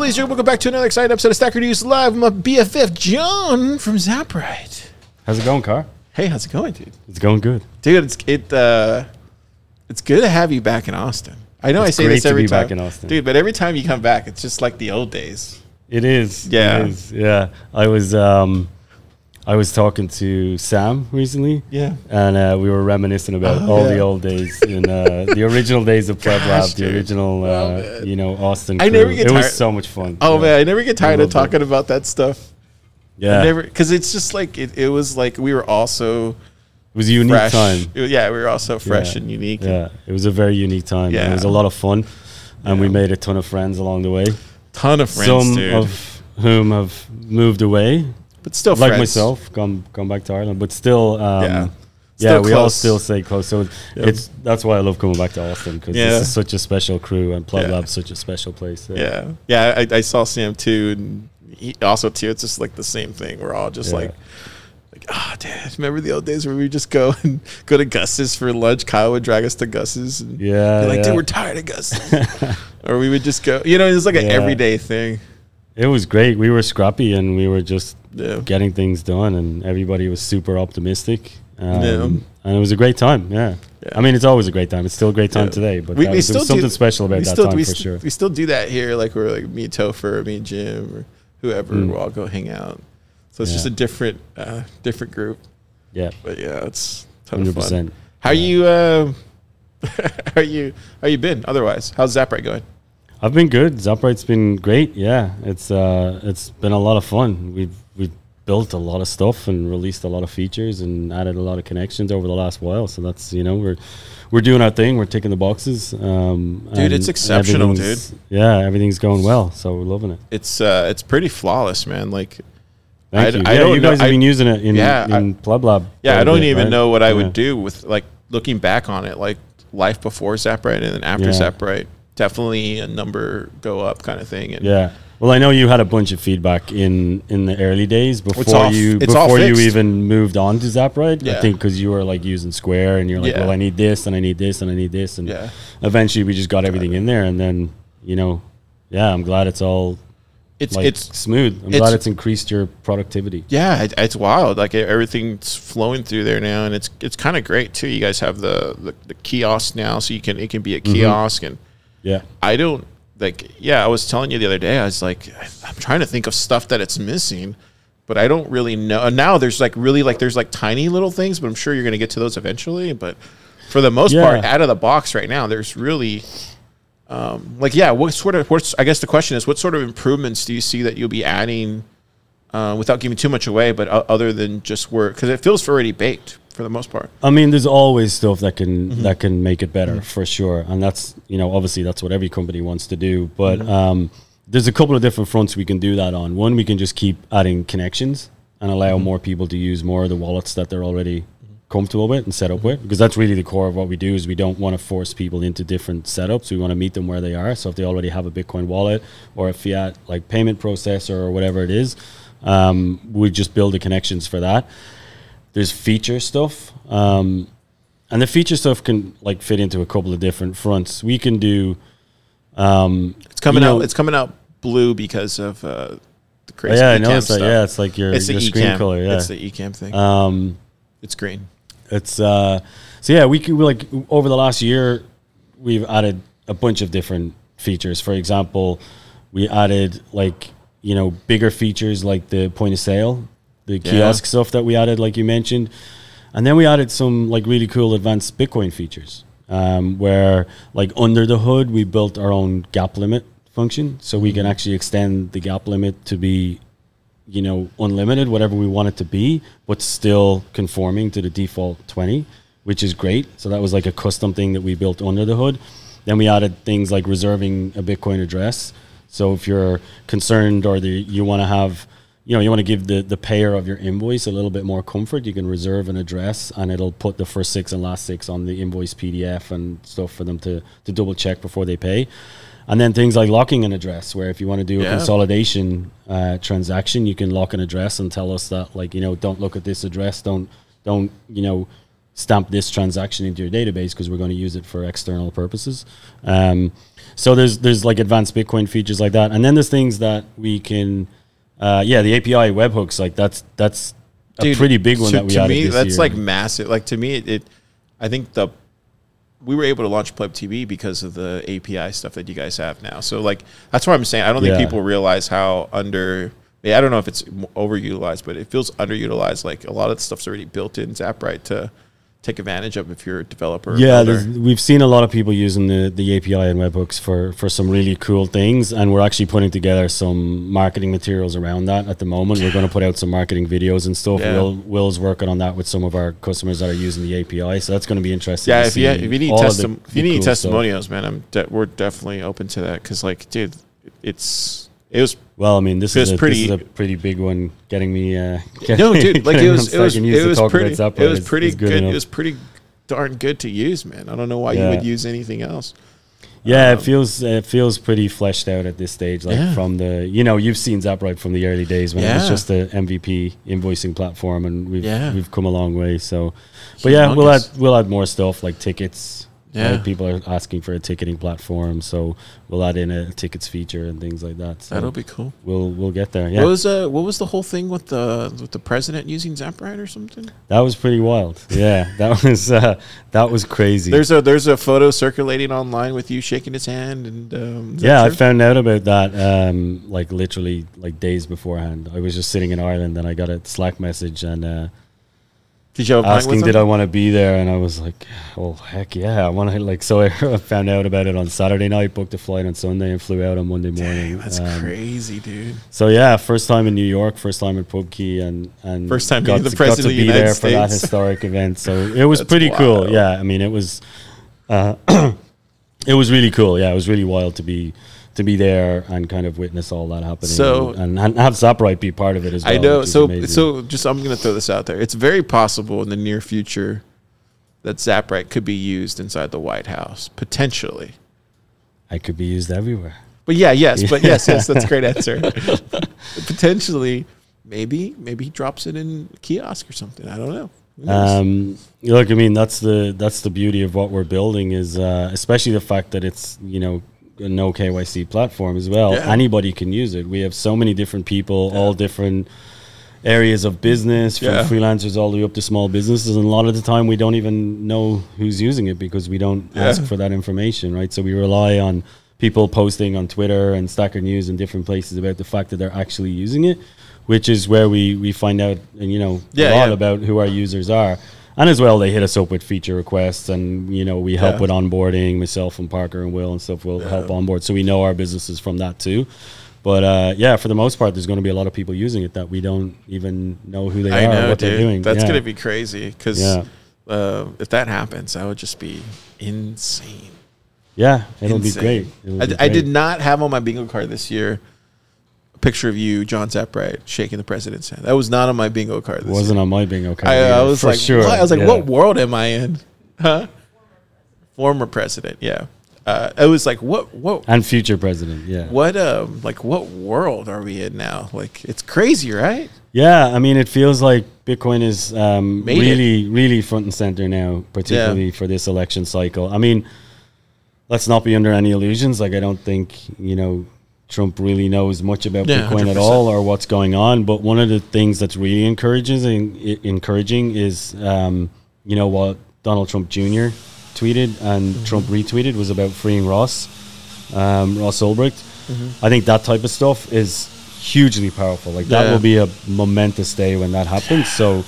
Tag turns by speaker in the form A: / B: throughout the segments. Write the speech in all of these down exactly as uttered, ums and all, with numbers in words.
A: ladies and gentlemen, welcome back to another exciting episode of Stacker News Live with my B F F, John from Zaprite.
B: How's it going, Car?
A: Hey, how's it going, dude?
B: It's going good.
A: Dude, it's it uh, it's good to have you back in Austin. I know
B: it's
A: I say this every
B: to be
A: time.
B: Back in Austin.
A: Dude, but every time you come back, it's just like the old days.
B: It is.
A: Yeah.
B: It is. Yeah. I was um I was talking to Sam recently.
A: Yeah.
B: And uh, we were reminiscing about
A: Oh,
B: all
A: yeah.
B: the old days in uh, the original days of Pleb Lab,
A: Gosh,
B: the
A: dude.
B: original uh,
A: Oh,
B: you know, Austin
A: I
B: crew.
A: never get
B: It was
A: tired-
B: so much fun.
A: Oh,
B: yeah.
A: man, I never get tired of
B: loved it.
A: talking about that stuff.
B: Yeah.
A: Never, because it's just like, it, it was like we were all so
B: It was a unique
A: fresh.
B: time.
A: It- yeah, we were all so fresh
B: Yeah.
A: and unique.
B: Yeah. It was a very unique time.
A: Yeah.
B: It was a lot of fun. And we
A: Yeah.
B: made a ton of friends along the way.
A: Ton of friends,
B: Some
A: dude.
B: of whom have moved away.
A: but still
B: like
A: friends.
B: myself, gone gone back to Ireland, but still, um,
A: Yeah.
B: yeah,
A: Still
B: we all
A: close.
B: still stay close. So
A: Yep.
B: it's that's why I love coming back to Austin because
A: Yeah.
B: this is such a special crew and Pleb
A: Yeah.
B: Lab's such a special place.
A: Yeah, yeah. I, I saw Sam too, and he also too. It's just like the same thing. We're all just
B: Yeah.
A: like, like, ah, Dad. Remember the old days where we would just go and go to Gus's for lunch? Kyle would drag us to Gus's, and
B: Yeah,
A: be like,
B: yeah.
A: dude, we're tired of Gus's. Or we would just go. You know, it was like an
B: Yeah.
A: everyday thing.
B: It was great. We were scrappy and we were just
A: Yeah.
B: getting things done, and everybody was super optimistic. Um,
A: Yeah.
B: And it was a great time. Yeah.
A: Yeah.
B: I mean, it's always a great time. It's still a great time
A: Yeah.
B: today, but
A: We-
B: that
A: we
B: was, there
A: still
B: was something
A: do-
B: special about
A: we
B: that
A: still
B: time
A: we,
B: for
A: st-
B: sure.
A: we still do that here. Like we're like me, Topher, me, and Jim, or whoever.
B: Mm.
A: We'll all go hang out. So it's
B: Yeah.
A: just a different, uh, different group.
B: Yeah,
A: But yeah, it's a ton
B: hundred
A: of fun.
B: percent.
A: How you? Uh, how you? How you been? Otherwise, how's Zaprite going?
B: I've been good. Zaprite's been great. Yeah, it's uh, it's been a lot of fun. We've we've built a lot of stuff and released a lot of features and added a lot of connections over the last while. So that's you know we're we're doing our thing. We're ticking the boxes. Um,
A: Dude,
B: and
A: it's exceptional,
B: everything's- Yeah, everything's going well. So we're loving it.
A: It's uh, it's pretty flawless, man. Like,
B: Thank
A: I-
B: you.
A: I
B: yeah,
A: don't
B: you
A: know-
B: guys have
A: I-
B: been using it in
A: Yeah, I-
B: in Pleb Lab.
A: yeah,
B: quite
A: I
B: a
A: don't
B: bit,
A: even
B: right?
A: know what I
B: Yeah.
A: would do with like looking back on it, like life before Zaprite and then after
B: Yeah.
A: Zaprite. Definitely a number go up kind of thing. And
B: Yeah. Well, I know you had a bunch of feedback in, in the early days before
A: all f-
B: you
A: it's all
B: before you
A: fixed.
B: even moved on to Zaprite.
A: Yeah.
B: I think because you were like using Square and you're like,
A: Yeah.
B: well, I need this and I need this and I need this, and
A: Yeah.
B: eventually we just got everything in there, and then you know, yeah, I'm glad it's all
A: it's
B: like
A: it's
B: smooth. I'm
A: it's-
B: glad it's increased your productivity.
A: yeah, it, it's wild. Like everything's flowing through there now, and it's it's kind of great too. You guys have the, the the kiosk now, so you can it can be a
B: Mm-hmm.
A: kiosk, and
B: Yeah.
A: I don't like. Yeah, I was telling you the other day. I was like, I'm trying to think of stuff that it's missing, but I don't really know. And now there's like really like there's like tiny little things, but I'm sure you're gonna get to those eventually. But for the most
B: Yeah.
A: part, out of the box right now, there's really. Um, like yeah, what sort of what's I guess the question is what sort of improvements do you see that you'll be adding uh, without giving too much away, but o- other than just work because it feels already baked for the most part.
B: I mean, there's always stuff that can
A: Mm-hmm.
B: that can make it better for sure, and that's you know obviously that's what every company wants to do. But
A: Mm-hmm.
B: um, there's a couple of different fronts we can do that on. One, we can just keep adding connections and allow
A: Mm-hmm.
B: more people to use more of the wallets that they're already comfortable with and set up with, because that's really the core of what we do. Is we don't want to force people into different setups. We want to meet them where they are. So if they already have a Bitcoin wallet or a fiat like payment processor or whatever it is, um, we just build the connections for that. There's feature stuff, um, and the feature stuff can like fit into a couple of different fronts. We can do. Um,
A: It's coming
B: you know-
A: out. It's coming out blue because of uh, the
B: oh,
A: crazy.
B: yeah, I
A: eCam
B: noticed that.
A: stuff.
B: Yeah, it's like your,
A: it's the
B: your screen
A: eCam.
B: color. Yeah,
A: It's the eCam thing.
B: um,
A: it's green.
B: it's uh, so yeah. We can we like over the last year, we've added a bunch of different features. For example, we added like you know bigger features like the point of sale, the
A: Yeah.
B: kiosk stuff that we added, like you mentioned. And then we added some like really cool advanced Bitcoin features, um, where like under the hood we built our own gap limit function, so we can actually extend the gap limit to be, you know, unlimited, whatever we want it to be, but still conforming to the default twenty, which is great. So that was like a custom thing that we built under the hood. Then we added things like reserving a Bitcoin address. So if you're concerned or the, you want to have you know, you want to give the, the payer of your invoice a little bit more comfort, you can reserve an address and it'll put the first six and last six on the invoice P D F and stuff for them to, to double check before they pay. And then things like locking an address, where if you want to do a
A: Yeah.
B: consolidation uh, transaction, you can lock an address and tell us that, like, you know, don't look at this address, don't, don't, you know, stamp this transaction into your database because we're going to use it for external purposes. Um, so there's there's like advanced Bitcoin features like that, and then there's things that we can, uh, yeah, the A P I webhooks, like that's that's a Dude, pretty big one
A: to,
B: that we
A: to
B: added
A: me,
B: this
A: that's
B: year.
A: like massive. Like to me, it, it I think the we were able to launch Pleb T V because of the A P I stuff that you guys have now. So like that's what I'm saying. I don't think
B: Yeah.
A: people realize how under. Yeah, I don't know if it's overutilized, but it feels underutilized. Like a lot of the stuff's already built in ZapRight to take advantage of if you're a developer.
B: Yeah, we've seen a lot of people using the, the A P I and webhooks for, for some really cool things, and we're actually putting together some marketing materials around that at the moment. We're going to put out some marketing videos and stuff.
A: Yeah.
B: Will Will's working on that with some of our customers that are using the A P I, so that's going to be interesting.
A: Yeah,
B: to
A: if
B: see
A: you, if you need,
B: all of
A: testi-
B: the-
A: if you
B: the
A: need
B: cool
A: testimonials,
B: stuff.
A: man, I'm de- we're definitely open to that because, like, dude, it's it was
B: Well, I mean, this
A: It
B: is
A: was
B: a,
A: pretty-
B: this is a pretty big one. Getting me, uh, getting,
A: no, dude, like it
B: getting
A: was
B: on
A: it was
B: second use
A: it
B: to
A: was
B: talk
A: pretty
B: about Zapper
A: it was
B: is-
A: pretty
B: is
A: good.
B: enough.
A: It was pretty darn good to use, man. I don't know why
B: Yeah.
A: you would use anything else.
B: Yeah,
A: Um,
B: it feels it feels pretty fleshed out at this stage. Like
A: Yeah.
B: from the, you know, you've seen ZapRight from the early days when it was
A: Yeah.
B: just a M V P invoicing platform, and we've
A: Yeah.
B: we've come a long way. So, but yeah, we'll add
A: Humongous.
B: we'll add more stuff like tickets.
A: Yeah.
B: right? People are asking for a ticketing platform, so we'll add in a tickets feature and things like that. So
A: That'll be cool.
B: we'll we'll get there. Yeah,
A: What was uh what was the whole thing with the with the president using ZapRight or something?
B: that was pretty wild. Yeah, that was uh, that was crazy.
A: There's a there's a photo circulating online with you shaking his hand and um, is that
B: Yeah, I
A: true?
B: found out about that um, like literally like days beforehand. I was just sitting in Ireland and I got a Slack message and uh,
A: Did you have a pint
B: asking
A: with
B: did
A: him?
B: I want to be there, and I was like, well, heck yeah, I want to. Like, so I found out about it on Saturday night, booked a flight on Sunday, and flew out on Monday morning.
A: Dang, that's
B: Um,
A: crazy, dude.
B: So yeah, first time in New York, first time at PubKey, and and
A: First time
B: got
A: meeting the
B: to,
A: president
B: got to
A: of the
B: be
A: United
B: there for that
A: States.
B: historic event. So it was
A: That's
B: pretty cool.
A: wild.
B: Yeah, I mean, it was, uh, it was really cool. Yeah, it was really wild to be to be there and kind of witness all that happening.
A: So-
B: and, and have ZapRight be part of it as well.
A: I know.
B: which is
A: So
B: amazing.
A: so just I'm gonna throw this out there. It's very possible in the near future that ZapRight could be used inside the White House potentially.
B: I could be used everywhere.
A: But yeah, yes, but yes, yes, that's a great answer. Potentially, maybe, maybe he drops it in a kiosk or something. I don't know. Who knows?
B: Um, look, I mean, that's the that's the beauty of what we're building is, uh, especially the fact that it's, you know, a no K Y C platform as well.
A: Yeah.
B: Anybody can use it. We have so many different people,
A: Yeah.
B: all different areas of business, from
A: Yeah.
B: freelancers all the way up to small businesses. And a lot of the time, we don't even know who's using it because we don't
A: Yeah.
B: ask for that information, right? So we rely on people posting on Twitter and Stacker News and different places about the fact that they're actually using it, which is where we, we find out, and you know,
A: Yeah,
B: a lot
A: yeah.
B: about who our users are. And as well, they hit us up with feature requests, and you know, we help
A: Yeah.
B: with onboarding. Myself and Parker and Will and stuff will
A: Yeah.
B: help onboard, so we know our businesses from that too. But uh, yeah, for the most part, there's going to be a lot of people using it that we don't even know who they
A: I
B: are,
A: know,
B: what
A: dude.
B: they're doing.
A: That's
B: yeah.
A: gonna be crazy because
B: Yeah.
A: uh, if that happens, that would just be insane.
B: yeah, it'll
A: Insane.
B: be great. It'll
A: I,
B: be
A: d- I
B: great.
A: did not have on my bingo card this year a picture of you, John ZapRight, shaking the president's hand. That was not on my bingo card this
B: Wasn't
A: year.
B: on my bingo card.
A: I, I
B: either,
A: was
B: for
A: like,
B: sure.
A: what? I was like,
B: yeah.
A: what world am I in? Huh? Former president, yeah. Uh, it was like, what, what,
B: And future president, yeah.
A: what, um, like, what world are we in now? Like, it's crazy, right?
B: Yeah, I mean, it feels like Bitcoin is um,
A: Made
B: really, really front and center now, particularly for this election cycle. I mean, let's not be under any illusions. Like, I don't think, you know, Trump really knows much about
A: Yeah,
B: Bitcoin
A: one hundred
B: at
A: percent.
B: all or what's going on. But one of the things that's really encouraging, i- encouraging is, um, you know, what Donald Trump Junior tweeted and
A: Mm-hmm.
B: Trump retweeted was about freeing Ross, um, Ross Ulbricht.
A: Mm-hmm.
B: I think that type of stuff is hugely powerful. Like that
A: Yeah.
B: will be a momentous day when that happens. So,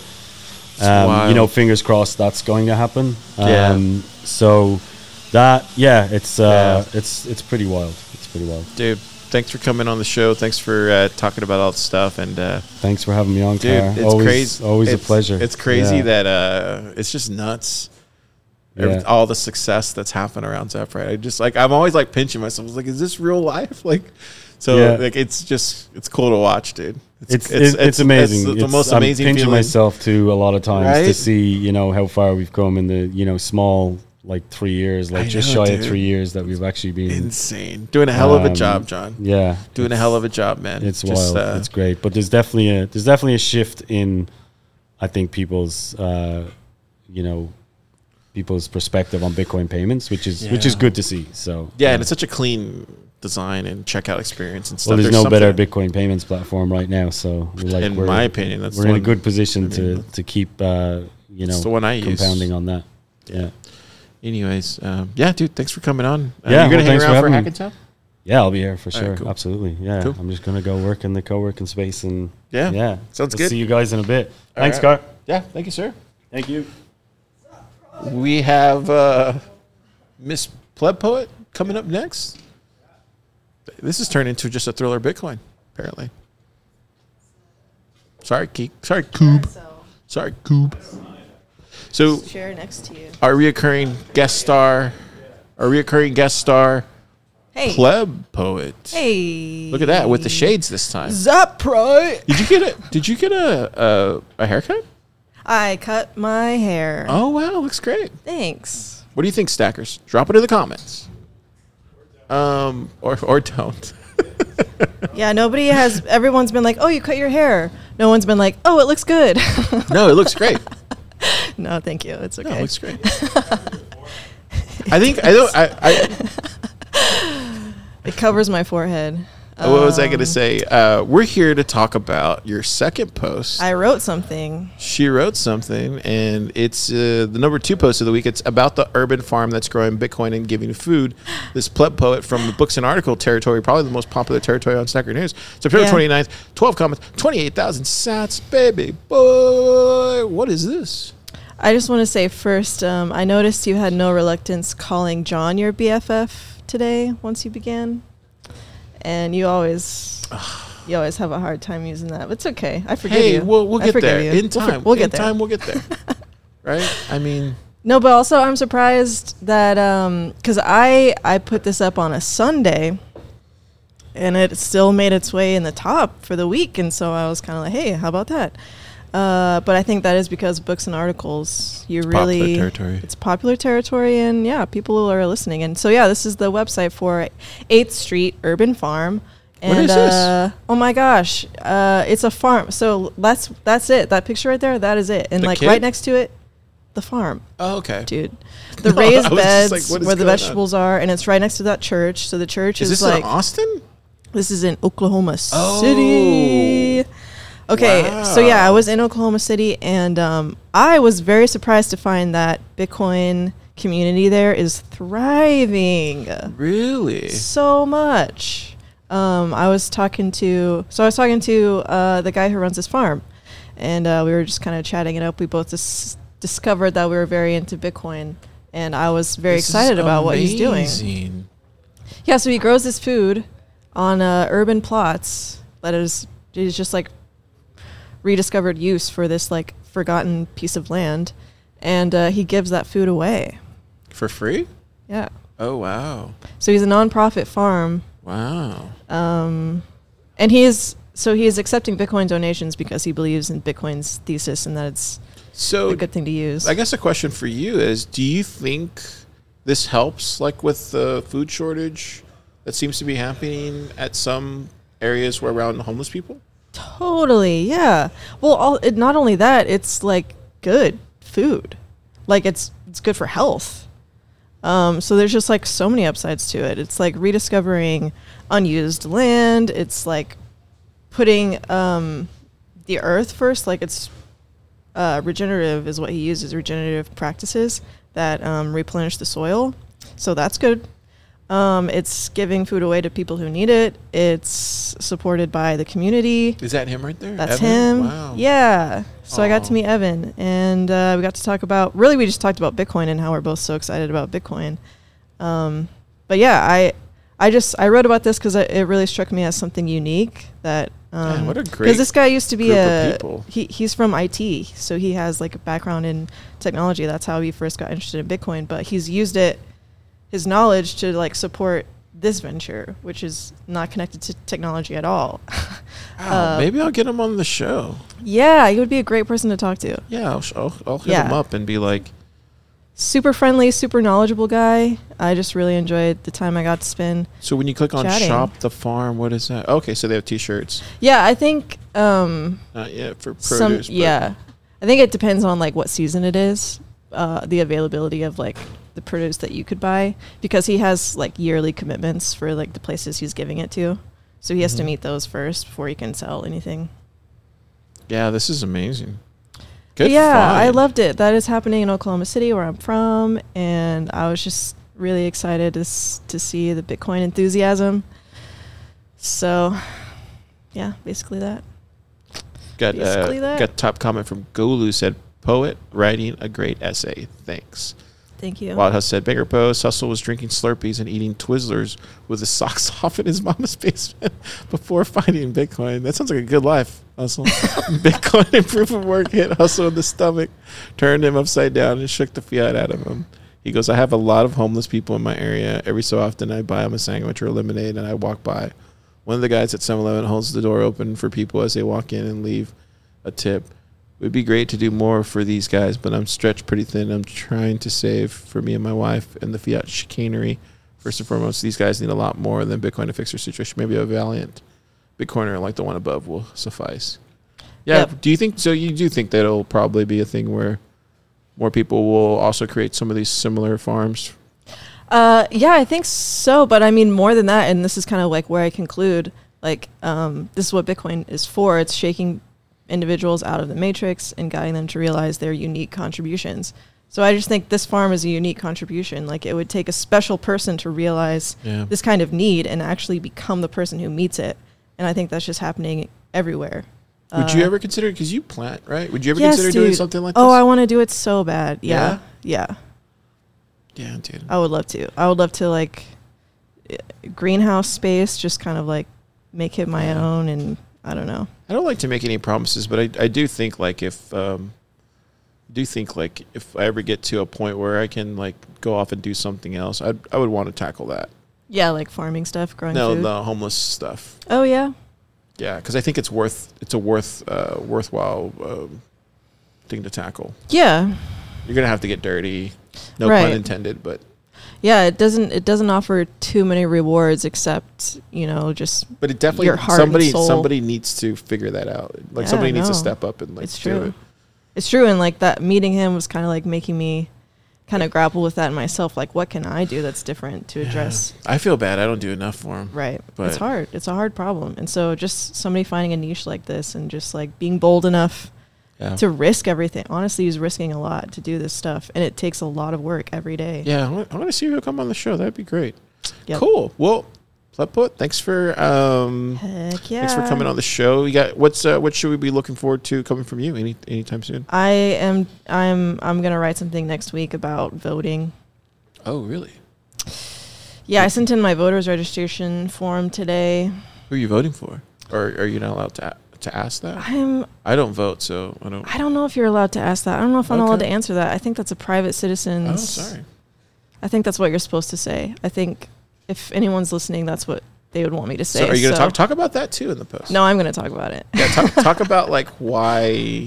B: um,
A: wild.
B: you know, fingers crossed that's going to happen.
A: Yeah.
B: Um, so that, yeah, it's uh,
A: Yeah.
B: it's it's pretty wild. It's pretty wild.
A: Dude, thanks for coming on the show. Thanks for uh, talking about all this stuff. And, uh,
B: Thanks for having me on,
A: dude,
B: Cara.
A: it's
B: always,
A: crazy.
B: Always
A: It's-
B: a pleasure.
A: It's crazy
B: Yeah.
A: that uh, it's just nuts. Every,
B: Yeah.
A: all the success that's happened around ZapRight. I just like I'm always like pinching myself. I was like, is this real life? Like, so
B: Yeah.
A: like it's just it's cool to watch, dude.
B: It's it's, it's, amazing.
A: It's, the
B: It's-
A: most
B: I'm
A: amazing
B: pinching
A: feeling.
B: myself too a lot of times to
A: Right?
B: see, you know, how far we've come in the, you know, small like three years, like
A: I
B: just
A: know,
B: shy of
A: dude.
B: three years that we've actually been.
A: Insane, doing a hell of a
B: Um,
A: job, John.
B: Yeah,
A: Doing a hell of a job, man.
B: It's
A: Just,
B: wild.
A: uh,
B: It's great, but there's definitely a there's definitely a shift in, I think, people's uh, you know, people's perspective on Bitcoin payments, which is which is
A: Yeah.
B: good to see. So
A: Yeah, and it's such a clean design and checkout experience and stuff.
B: well, there's,
A: There's
B: no better
A: something-
B: Bitcoin payments platform right now. So we're like,
A: in
B: we're,
A: my opinion, that's
B: we're
A: the
B: in a
A: one-
B: good position
A: I mean,
B: to to keep uh, you know
A: it's the one I use.
B: compounding on that. Yeah,
A: Anyways, um, yeah, dude, thanks for coming on. Uh,
B: Yeah,
A: you're
B: well,
A: gonna hang
B: thanks for
A: around for,
B: having me.
A: Hackentown?
B: yeah, I'll be here for
A: All right,
B: sure.
A: cool.
B: Absolutely. Yeah,
A: Cool.
B: I'm just gonna go work in the co-working space and
A: Yeah,
B: yeah,
A: sounds
B: we'll
A: good.
B: See you guys in a bit.
A: All
B: Thanks,
A: right.
B: Car.
A: Yeah, thank you, sir.
B: Thank you.
A: We have uh, Miss Pleb Poet coming up next. This has turned into just a thriller Bitcoin, apparently. Sorry, Keek. Sorry, Coob.
C: So
A: Sorry, Coob. So
C: chair next to you.
A: our reoccurring guest star, our reoccurring guest star,
C: Hey.
A: Pleb Poet.
C: Hey.
A: Look at that with the shades this time.
C: Zup, right?
A: Did you get a Did you get a a, a haircut?
C: I cut my hair.
A: Oh wow, looks great.
C: Thanks.
A: What do you think, Stackers? Drop it in the comments. Um, or or don't.
C: Yeah, nobody has. Everyone's been like, "Oh, you cut your hair." No one's been like, "Oh, it looks good."
A: No, it looks great.
C: No, thank you. It's okay.
A: No, it looks great. I think I don't. I, I
C: It covers my forehead.
A: what was I going to
C: Um,
A: say? Uh, we're here to talk about your second post.
C: I wrote something.
A: She wrote something, and it's uh, the number two post of the week. It's about the urban farm that's growing Bitcoin and giving food. This Pleb Poet from the books and article territory, probably the most popular territory on Stacker News. September
C: Yeah.
A: twenty-ninth, twelve comments, twenty-eight thousand sats, baby boy. What is this?
C: I just want to say first, um, I noticed you had no reluctance calling John your B F F today once you began, and you always, you always have a hard time using that. But it's okay. I forgive
A: Hey,
C: you.
A: we'll, we'll
C: I
A: get
C: forgive
A: there
C: you.
A: in
C: We'll for-
A: time.
C: We'll, get
A: in
C: there.
A: time, we'll get there. Right? I mean,
C: No, but also I'm surprised that because I I put this up on a Sunday, and it still made its way in the top for the week, and so I was kind of like, hey, how about that? Uh, but I think that is because books and articles, you really
A: popular territory.
C: It's popular territory, and yeah, people are listening. And so yeah, this is the website for eighth Street Urban Farm. And,
A: What is this?
C: Uh, oh my gosh, uh, it's a farm. So that's that's it. That picture right there, that is it. And
A: The
C: like
A: kid?
C: right next to it, the farm.
A: Oh, okay.
C: Dude, the
A: No,
C: raised
A: I was just
C: beds
A: like, what is
C: where the
A: going on?
C: vegetables are, and it's right next to that church. So the church
A: Is
C: is,
A: this
C: like
A: in Austin?
C: this is in Oklahoma
A: Oh.
C: City. Okay, so yeah, I
A: Wow.
C: was in Oklahoma City, and um, I was very surprised to find that Bitcoin community there is thriving
A: Really?
C: so much. Um, I was talking to, so I was talking to uh, the guy who runs this farm, and uh, we were just kind of chatting it up. We both dis- discovered that we were very into Bitcoin, and I was very
A: This is
C: excited about what he's doing.
A: amazing.
C: Yeah, so he grows this food on uh, urban plots that is is just like rediscovered use for this like forgotten piece of land, and uh, he gives that food away.
A: For free?
C: Yeah.
A: Oh, wow.
C: So he's a nonprofit farm.
A: Wow.
C: Um, and he is so he is accepting Bitcoin donations because he believes in Bitcoin's thesis and that it's
A: So
C: a good thing to use.
A: I guess a question for you is, do you think this helps, like with the food shortage that seems to be happening at some areas where around homeless people?
C: Totally, yeah. Well, all, it, not only that, it's like good food, like it's it's good for health. Um, so there's just like so many upsides to it. It's like rediscovering unused land. It's like putting um, the earth first. Like it's uh, regenerative is what he uses. Regenerative practices that um, replenish the soil. So that's good. Um, it's giving food away to people who need it. It's supported by the community.
A: Is that him right there?
C: That's
A: Evan?
C: him.
A: Wow.
C: Yeah. So I got
A: Aw.
C: to meet Evan, and uh, we got to talk about. Really, we just talked about Bitcoin and how we're both so excited about Bitcoin. Um, but yeah, I, I just I wrote about this because it, it really struck me as something unique. That um,
A: Man, what a great
C: because this guy used to be
A: group of
C: a
A: people.
C: he he's from I T, so he has like a background in technology. That's how he first got interested in Bitcoin. But he's used it, his knowledge, to like support this venture, which is not connected to technology at all.
A: Wow,
C: Uh,
A: maybe I'll get him on the show.
C: Yeah, he would be a great person to talk to.
A: Yeah, I'll, sh- I'll, I'll hit
C: Yeah.
A: him up and be like,
C: Super friendly, super knowledgeable guy. I just really enjoyed the time I got to spend.
A: so when you click on
C: Chatting.
A: shop the farm, what is that? Okay, so they have t-shirts.
C: Yeah, I think um,
A: Not yet for
C: some.
A: produce. but-
C: Yeah, I think it depends on like what season it is. uh, the availability of like the produce that you could buy, because he has like yearly commitments for like the places he's giving it to. So he has
A: Mhm.
C: to meet those first before he can sell anything.
A: Yeah, this is amazing.
C: But
A: Good
C: yeah, I
A: find.
C: loved it. That is happening in Oklahoma City, where I'm from, and I was just really excited to s- to see the Bitcoin enthusiasm. So, yeah, basically that.
A: Got
C: basically
A: uh,
C: that.
A: got top comment from Golu said, "Poet writing a great essay. Thanks."
C: Thank you.
A: Wild House said, "Bigger post. Hustle was drinking Slurpees and eating Twizzlers with his socks off in his mama's basement before finding Bitcoin. That sounds like a good life, Hustle." Bitcoin and proof of work hit Hustle in the stomach, turned him upside down, and shook the fiat out of him. He goes, "I have a lot of homeless people in my area. Every so often, I buy them a sandwich or a lemonade, and I walk by. One of the guys at seven eleven holds the door open for people as they walk in and leave a tip. It would be great to do more for these guys, but I'm stretched pretty thin. I'm trying to save for me and my wife and the fiat chicanery. First and foremost, these guys need a lot more than Bitcoin to fix their situation. Maybe a valiant Bitcoiner like the one above will suffice." Yeah.
C: Yep.
A: Do you think so? You do think that it'll probably be a thing where more people will also create some of these similar farms?
C: Uh, yeah, I think so. But I mean, more than that, and this is kind of like where I conclude, like, um, this is what Bitcoin is for. It's shaking individuals out of the matrix and guiding them to realize their unique contributions. So I just think this farm is a unique contribution. Like, it would take a special person to realize
A: Yeah.
C: this kind of need and actually become the person who meets it. And I think that's just happening everywhere.
A: Would
C: Uh,
A: you ever consider, because you plant, right? Would you ever
C: yes,
A: consider doing
C: dude.
A: something like
C: Oh,
A: this?
C: I want to do it so bad. Yeah. Yeah.
A: Yeah, dude.
C: I would love to. I would love to, like, eh, greenhouse space, just kind of like make it my
A: Yeah.
C: own. And I don't know.
A: I don't like to make any promises, but I, I do think like if um, do think like if I ever get to a point where I can like go off and do something else, I I would want to tackle that.
C: Yeah, like farming stuff, growing
A: No,
C: food.
A: the homeless stuff.
C: Oh, yeah.
A: Yeah, because I think it's worth it's a worth uh, worthwhile um, thing to tackle.
C: Yeah.
A: You're gonna have to get dirty, no
C: Right.
A: pun intended, but
C: Yeah, it doesn't it doesn't offer too many rewards except, you know, just
A: but it definitely
C: Your heart and
A: somebody
C: soul.
A: somebody needs to figure that out. Like
C: Yeah,
A: somebody needs to
C: no.
A: step up and like
C: it's
A: do
C: true.
A: it.
C: It's true. And like that meeting him was kind of like making me kind of grapple with that in myself. Like, what can I do that's different to address?
A: I feel bad. I don't do enough for him.
C: Right.
A: But-
C: it's hard. It's a hard problem. And so just somebody finding a niche like this and just like being bold enough
A: Yeah.
C: to risk everything. Honestly, he's risking a lot to do this stuff. And it takes a lot of work every day.
A: Yeah, I want, I want to see you come on the show. That'd be great.
C: Yep.
A: Cool. Well, Pleput, thanks for um,
C: Heck yeah.
A: thanks for coming on the show. You got what's uh, what should we be looking forward to coming from you any anytime soon?
C: I am I'm I'm gonna write something next week about voting.
A: Oh, really?
C: Yeah, I sent in my voters registration form today.
A: Who are you voting for? Or are you not allowed to a- to ask that?
C: I'm
A: I don't vote, so I don't.
C: I don't know if you're allowed to ask that. I don't know if I'm allowed
A: Okay.
C: to answer that. I think that's a private citizen's.
A: Oh, sorry.
C: I think that's what you're supposed to say. I think if anyone's listening, that's what they would want me to say.
A: So are you going to
C: So-
A: talk talk about that too in the post?
C: No, I'm going to talk about it.
A: Yeah, talk, talk about like why.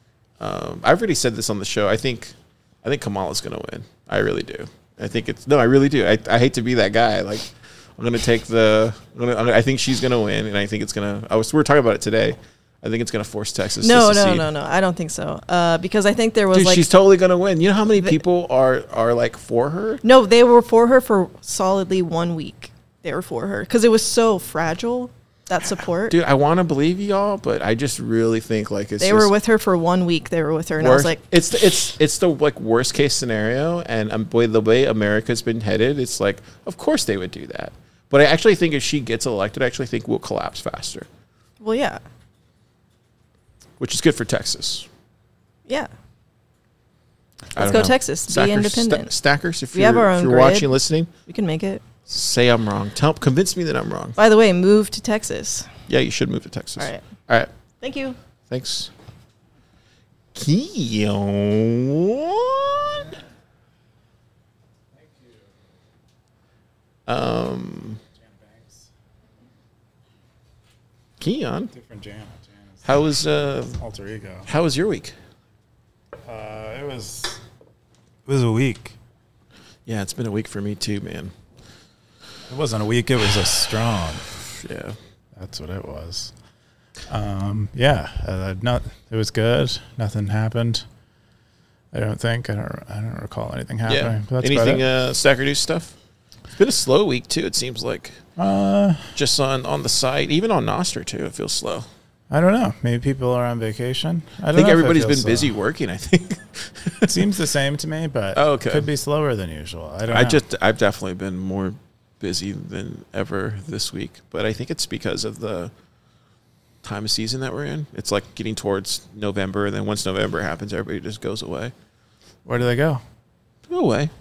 A: Um, I've already said this on the show. I think, I think Kamala's going to win. I really do. I think it's no. I really do. I, I hate to be that guy. Like I'm going to take the. I'm gonna, I'm gonna, I think she's going to win, and I think it's going to. I was. We were talking about it today. I think it's going to force Texas.
C: No,
A: to
C: no,
A: secede.
C: no, no. I don't think so. Uh, because I think there was
A: Dude,
C: like
A: she's totally going to win. You know how many
C: The-
A: people are are like for her?
C: no. They were for her for solidly one week. They were for her because it was so fragile, that support.
A: Dude, I want to believe y'all, but I just really think like it's.
C: they
A: just
C: were with her for one week. They were with her, and I was
A: worst-
C: like,
A: it's the, it's it's the like worst case scenario, and um, boy, the way America's been headed, it's like of course they would do that. But I actually think if she gets elected, I actually think we'll collapse faster,
C: well, yeah,
A: which is good for Texas.
C: yeah.
A: I
C: Let's
A: don't
C: go
A: know.
C: Texas. Be
A: Stackers,
C: independent.
A: sta- stackers, if
C: We
A: you're,
C: have our
A: if
C: own
A: you're
C: grid.
A: watching, listening,
C: We can make it.
A: say I'm wrong. Tell convince me that I'm wrong.
C: By the way, move to Texas.
A: Yeah, you should move to Texas.
C: All right.
A: All right.
C: Thank you.
A: Thanks. Keon. Um, Keon,
D: Different jam. Janice.
A: how was uh,
D: Alter ego.
A: how was your week?
D: Uh, it was. It was a week.
A: Yeah, it's been a week for me too, man.
D: It wasn't a week. It was a strong.
A: Yeah.
D: That's what it was. Um, yeah. Uh, not. It was good. Nothing happened. I don't think I don't I don't recall anything happening.
A: Yeah.
D: But that's about
A: Anything
D: it.
A: uh, Stacker News stuff? It's been a slow week too. It seems like
D: Uh,
A: just on on the site, even on Nostr too. It feels slow.
D: I don't know. Maybe people are on vacation. I,
A: I
D: don't
A: think
D: know if it
A: everybody's
D: feels
A: been
D: slow.
A: busy working. I think.
D: It seems the same to me, but
A: Oh, okay.
D: could be slower than usual. I don't.
A: I
D: know.
A: just I've definitely been more busy than ever this week, but I think it's because of the time of season that we're in. It's like getting towards November, and then once November happens, everybody just goes away.
D: Where do they go?
A: Go away.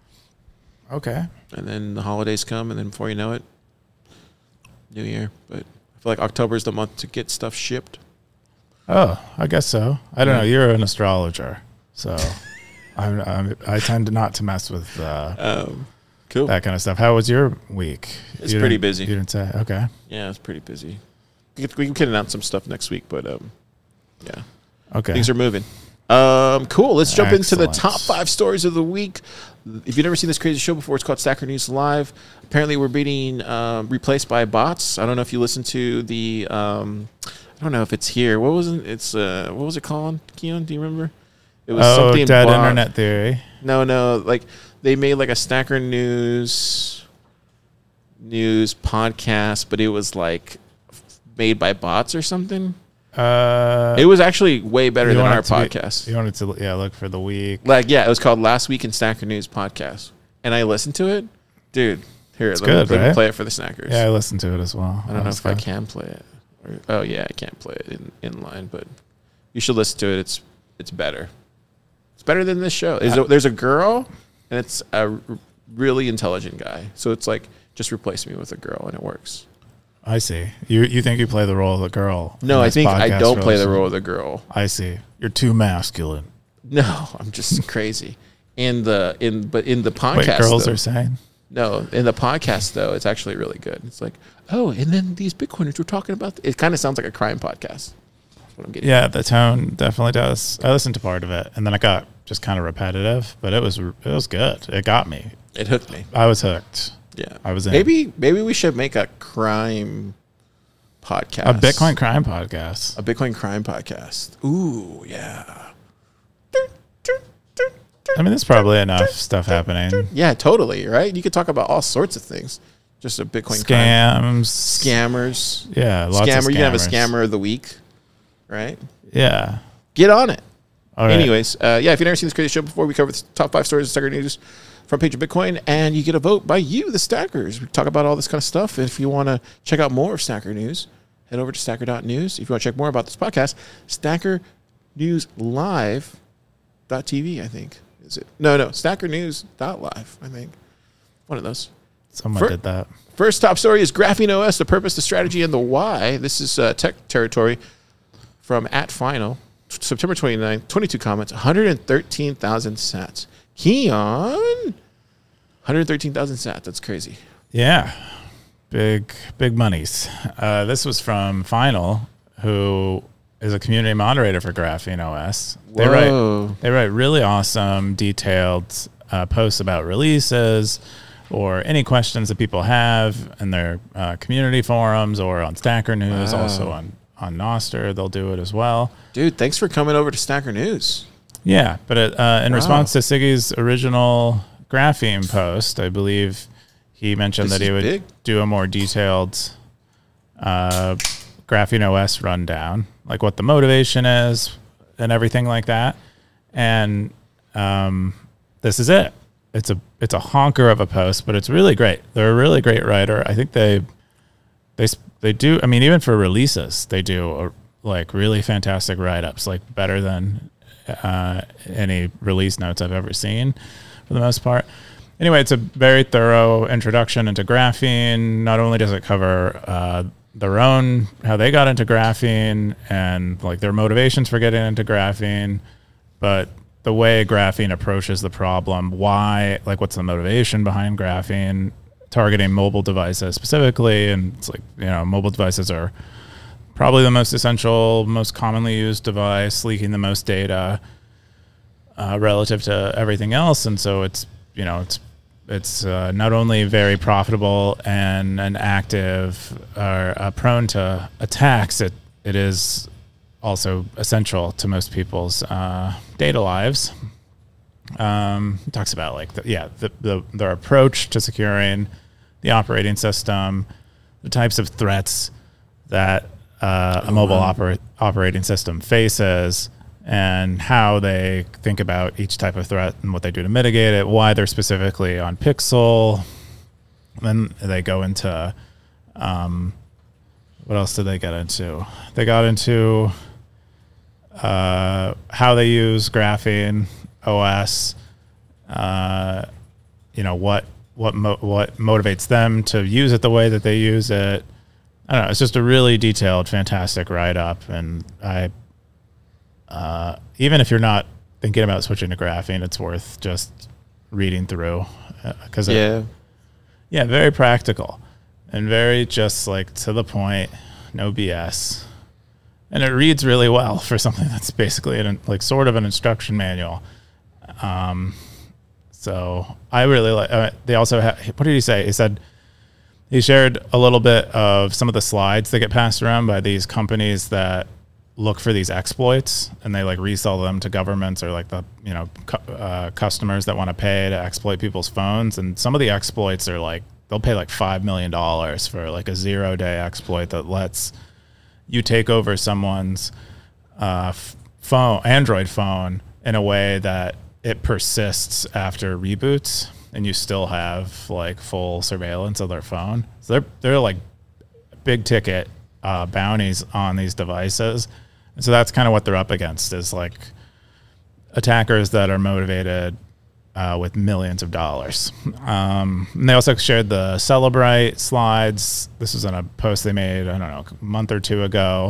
D: Okay.
A: And then the holidays come, and then before you know it, New Year. But I feel like October is the month to get stuff shipped.
D: Oh, I guess so. I don't
A: Yeah.
D: know. You're an astrologer, so I'm, I'm, I tend to not to mess with uh,
A: Um, cool.
D: that kind of stuff. How was your week?
A: It's
D: You
A: pretty
D: didn't-
A: busy.
D: You didn't say. Okay.
A: Yeah, it's pretty busy. We can, we can announce some stuff next week, but um, yeah,
D: Okay.
A: things are moving. Um, cool. Let's jump into the
D: Excellent.
A: top five stories of the week. If you've never seen this crazy show before, it's called Stacker News Live. Apparently, we're being um, replaced by bots. I don't know if you listened to the. Um, I don't know if it's here. What was it? It's uh, what was it called? Keon, do you remember? It was
D: oh, dead
A: bot-
D: internet theory.
A: No, no. Like they made like a Stacker News news podcast, but it was like made by bots or something.
D: Uh,
A: It was actually way better
D: you
A: than
D: want
A: our
D: it to be-
A: podcast.
D: you wanted to, yeah, look for the week.
A: Like, yeah, it was called Last Week in Snacker News Podcast. And I listened to it. Dude, here, let,
D: It's
A: me,
D: good,
A: let me
D: right?
A: play it for the snackers.
D: Yeah, I listened to it as well.
A: I don't know if I can play it. Or, oh, yeah, I can't play it in, in line, but you should listen to it. It's it's better. It's better than this show. There's a, there's a girl, and it's a r- really intelligent guy. So it's like, just replace me with a girl, and it works.
D: I see. You you think you play the role of the girl?
A: No,
D: in
A: I
D: this
A: think I
D: podcast
A: don't play the
D: relation?
A: role of the girl.
D: I see. You're too masculine.
A: No, I'm just crazy. In the in but in the podcast,
D: Wait, girls
A: though-
D: are saying?
A: No, in the podcast though, it's actually really good. It's like, oh, and then these Bitcoiners were talking about. Th-. It kind of sounds like a crime podcast. That's what I'm getting.
D: Yeah, the tone definitely does. I listened to part of it, and then it got just kind of repetitive, but it was it was good. It got me.
A: It hooked me.
D: I was hooked.
A: Yeah,
D: I was in.
A: Maybe maybe we should make a crime podcast.
D: A Bitcoin crime podcast.
A: A Bitcoin crime podcast. Ooh, yeah.
D: I mean, there's probably enough stuff happening.
A: Yeah, totally. Right. You could talk about all sorts of things. Just a Bitcoin crime.
D: Scams.
A: Scammers.
D: Yeah, lots
A: Scammer.
D: of scammers.
A: You can have a scammer of the week. Right.
D: Yeah.
A: Get on it.
D: All right.
A: Anyways, uh, yeah, if you've never seen this crazy show before, we cover the top five stories of Stacker News front page of Bitcoin, and you get a vote by you, the Stackers. We talk about all this kind of stuff. If you want to check out more of Stacker News, head over to stacker dot news. If you want to check more about this podcast, stacker news live dot t v, I think. Is it? No, no, stacker news dot live, I think. One of those.
D: Someone
A: For-
D: did that.
A: First top story is Graphene O S, the purpose, the strategy, and the why. This is uh, tech territory from at Final, September twenty-ninth, twenty-two comments, one hundred thirteen thousand sats. Keon, one hundred thirteen thousand sats. That's crazy.
D: Yeah. Big, big monies. Uh, this was from Final, who is a community moderator for Graphene O S. They
A: Whoa.
D: write, they write really awesome, detailed uh, posts about releases or any questions that people have in their uh, community forums or on Stacker News,
A: Wow.
D: also on, on Nostr. They'll do it as well.
A: Dude, thanks for coming over to Stacker News.
D: Yeah, but it, uh, in
A: Wow.
D: response to Siggy's original graphene post, I believe he mentioned
A: This
D: that he
A: is
D: would
A: big.
D: do a more detailed uh, graphene O S rundown, like what the motivation is and everything like that. And um, this is it. It's a it's a honker of a post, but it's really great. They're a really great writer. I think they they s- they do. I mean, even for releases, they do a, like really fantastic write ups, like better than uh, any release notes I've ever seen, for the most part. Anyway, it's a very thorough introduction into graphene. Not only does it cover uh, their own, how they got into graphene and like their motivations for getting into graphene, but the way graphene approaches the problem, why, like what's the motivation behind graphene, targeting mobile devices specifically. And it's like, you know, mobile devices are probably the most essential, most commonly used device, leaking the most data uh, relative to everything else. And so it's, you know, it's it's uh, not only very profitable and, and active or uh, prone to attacks, it it is also essential to most people's uh, data lives. Um, it talks about like the, yeah the, the their approach to securing the operating system, the types of threats that uh, a mobile oper- operating system faces, and how they think about each type of threat and what they do to mitigate it, why they're specifically on Pixel. Then they go into, um, what else did they get into? They got into uh, how they use Graphene O S, uh, you know, what what mo- what motivates them to use it the way that they use it. I don't know. It's just a really detailed, fantastic write-up, and I, uh, even if you're not thinking about switching to Graphene, it's worth just reading through because uh,
A: Yeah.
D: yeah, very practical and very just like to the point, no B S, and it reads really well for something that's basically an, like sort of an instruction manual. Um, so I really like. Uh, they also ha- what did he say? He said. He shared a little bit of some of the slides that get passed around by these companies that look for these exploits, and they like resell them to governments or like the you know cu- uh, customers that want to pay to exploit people's phones. And some of the exploits are like they'll pay like five million dollars for like a zero day exploit that lets you take over someone's uh, f- phone, Android phone, in a way that it persists after reboots. And you still have like full surveillance of their phone. So they're they're like big ticket uh, bounties on these devices. And so that's kind of what they're up against is like attackers that are motivated uh, with millions of dollars. Um, and they also shared the Cellebrite slides. This was in a post they made, I don't know, a month or two ago,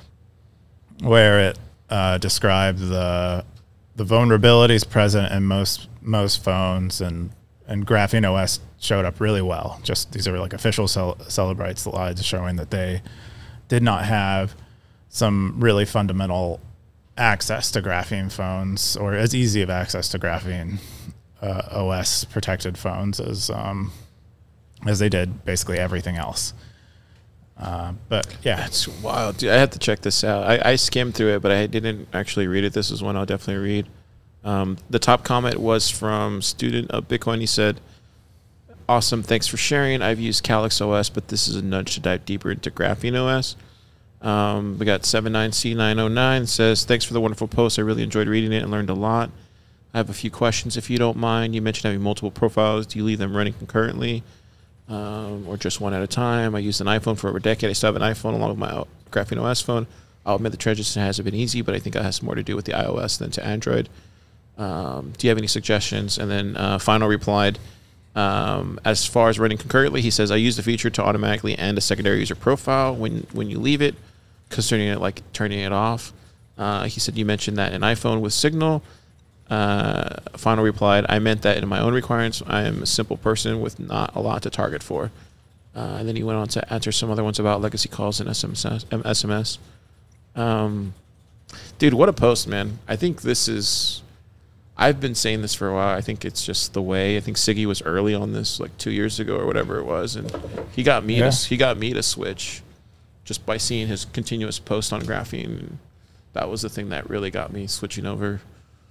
D: where it uh, described the the vulnerabilities present in most most phones, and and Graphene O S showed up really well. Just these are like official Cel- Cellebrite slides showing that they did not have some really fundamental access to Graphene phones, or as easy of access to Graphene uh, O S protected phones as um, as they did basically everything else. Uh, but yeah,
A: It's wild, dude. I have to check this out. I, I skimmed through it, but I didn't actually read it. This is one I'll definitely read. Um, the top comment was from student of Bitcoin. He said, "Awesome, thanks for sharing. I've used Calyx O S, but this is a nudge to dive deeper into Graphene O S." Um, we got seven nine C nine oh nine says, "Thanks for the wonderful post. I really enjoyed reading it and learned a lot. I have a few questions, if you don't mind. You mentioned having multiple profiles. Do you leave them running concurrently, um, or just one at a time? I used an iPhone for over a decade. I still have an iPhone along with my Graphene O S phone. I'll admit the transition hasn't been easy, but I think it has more to do with the iOS than to Android. Um, do you have any suggestions?" And then uh, Final replied, um, as far as running concurrently, he says, "I use the feature to automatically end a secondary user profile when, when you leave it, considering it like turning it off." Uh, he said, "You mentioned that in iPhone with Signal." Uh, Final replied, "I meant that in my own requirements. I am a simple person with not a lot to target for." Uh, and then he went on to answer some other ones about legacy calls and S M S. S M S. Um, dude, what a post, man. I think this is... I've been saying this for a while. I think it's just the way. I think Siggy was early on this, like two years ago or whatever it was, and he got me
D: Yeah.
A: to he got me to switch, just by seeing his continuous post on Graphene. That was the thing that really got me switching over.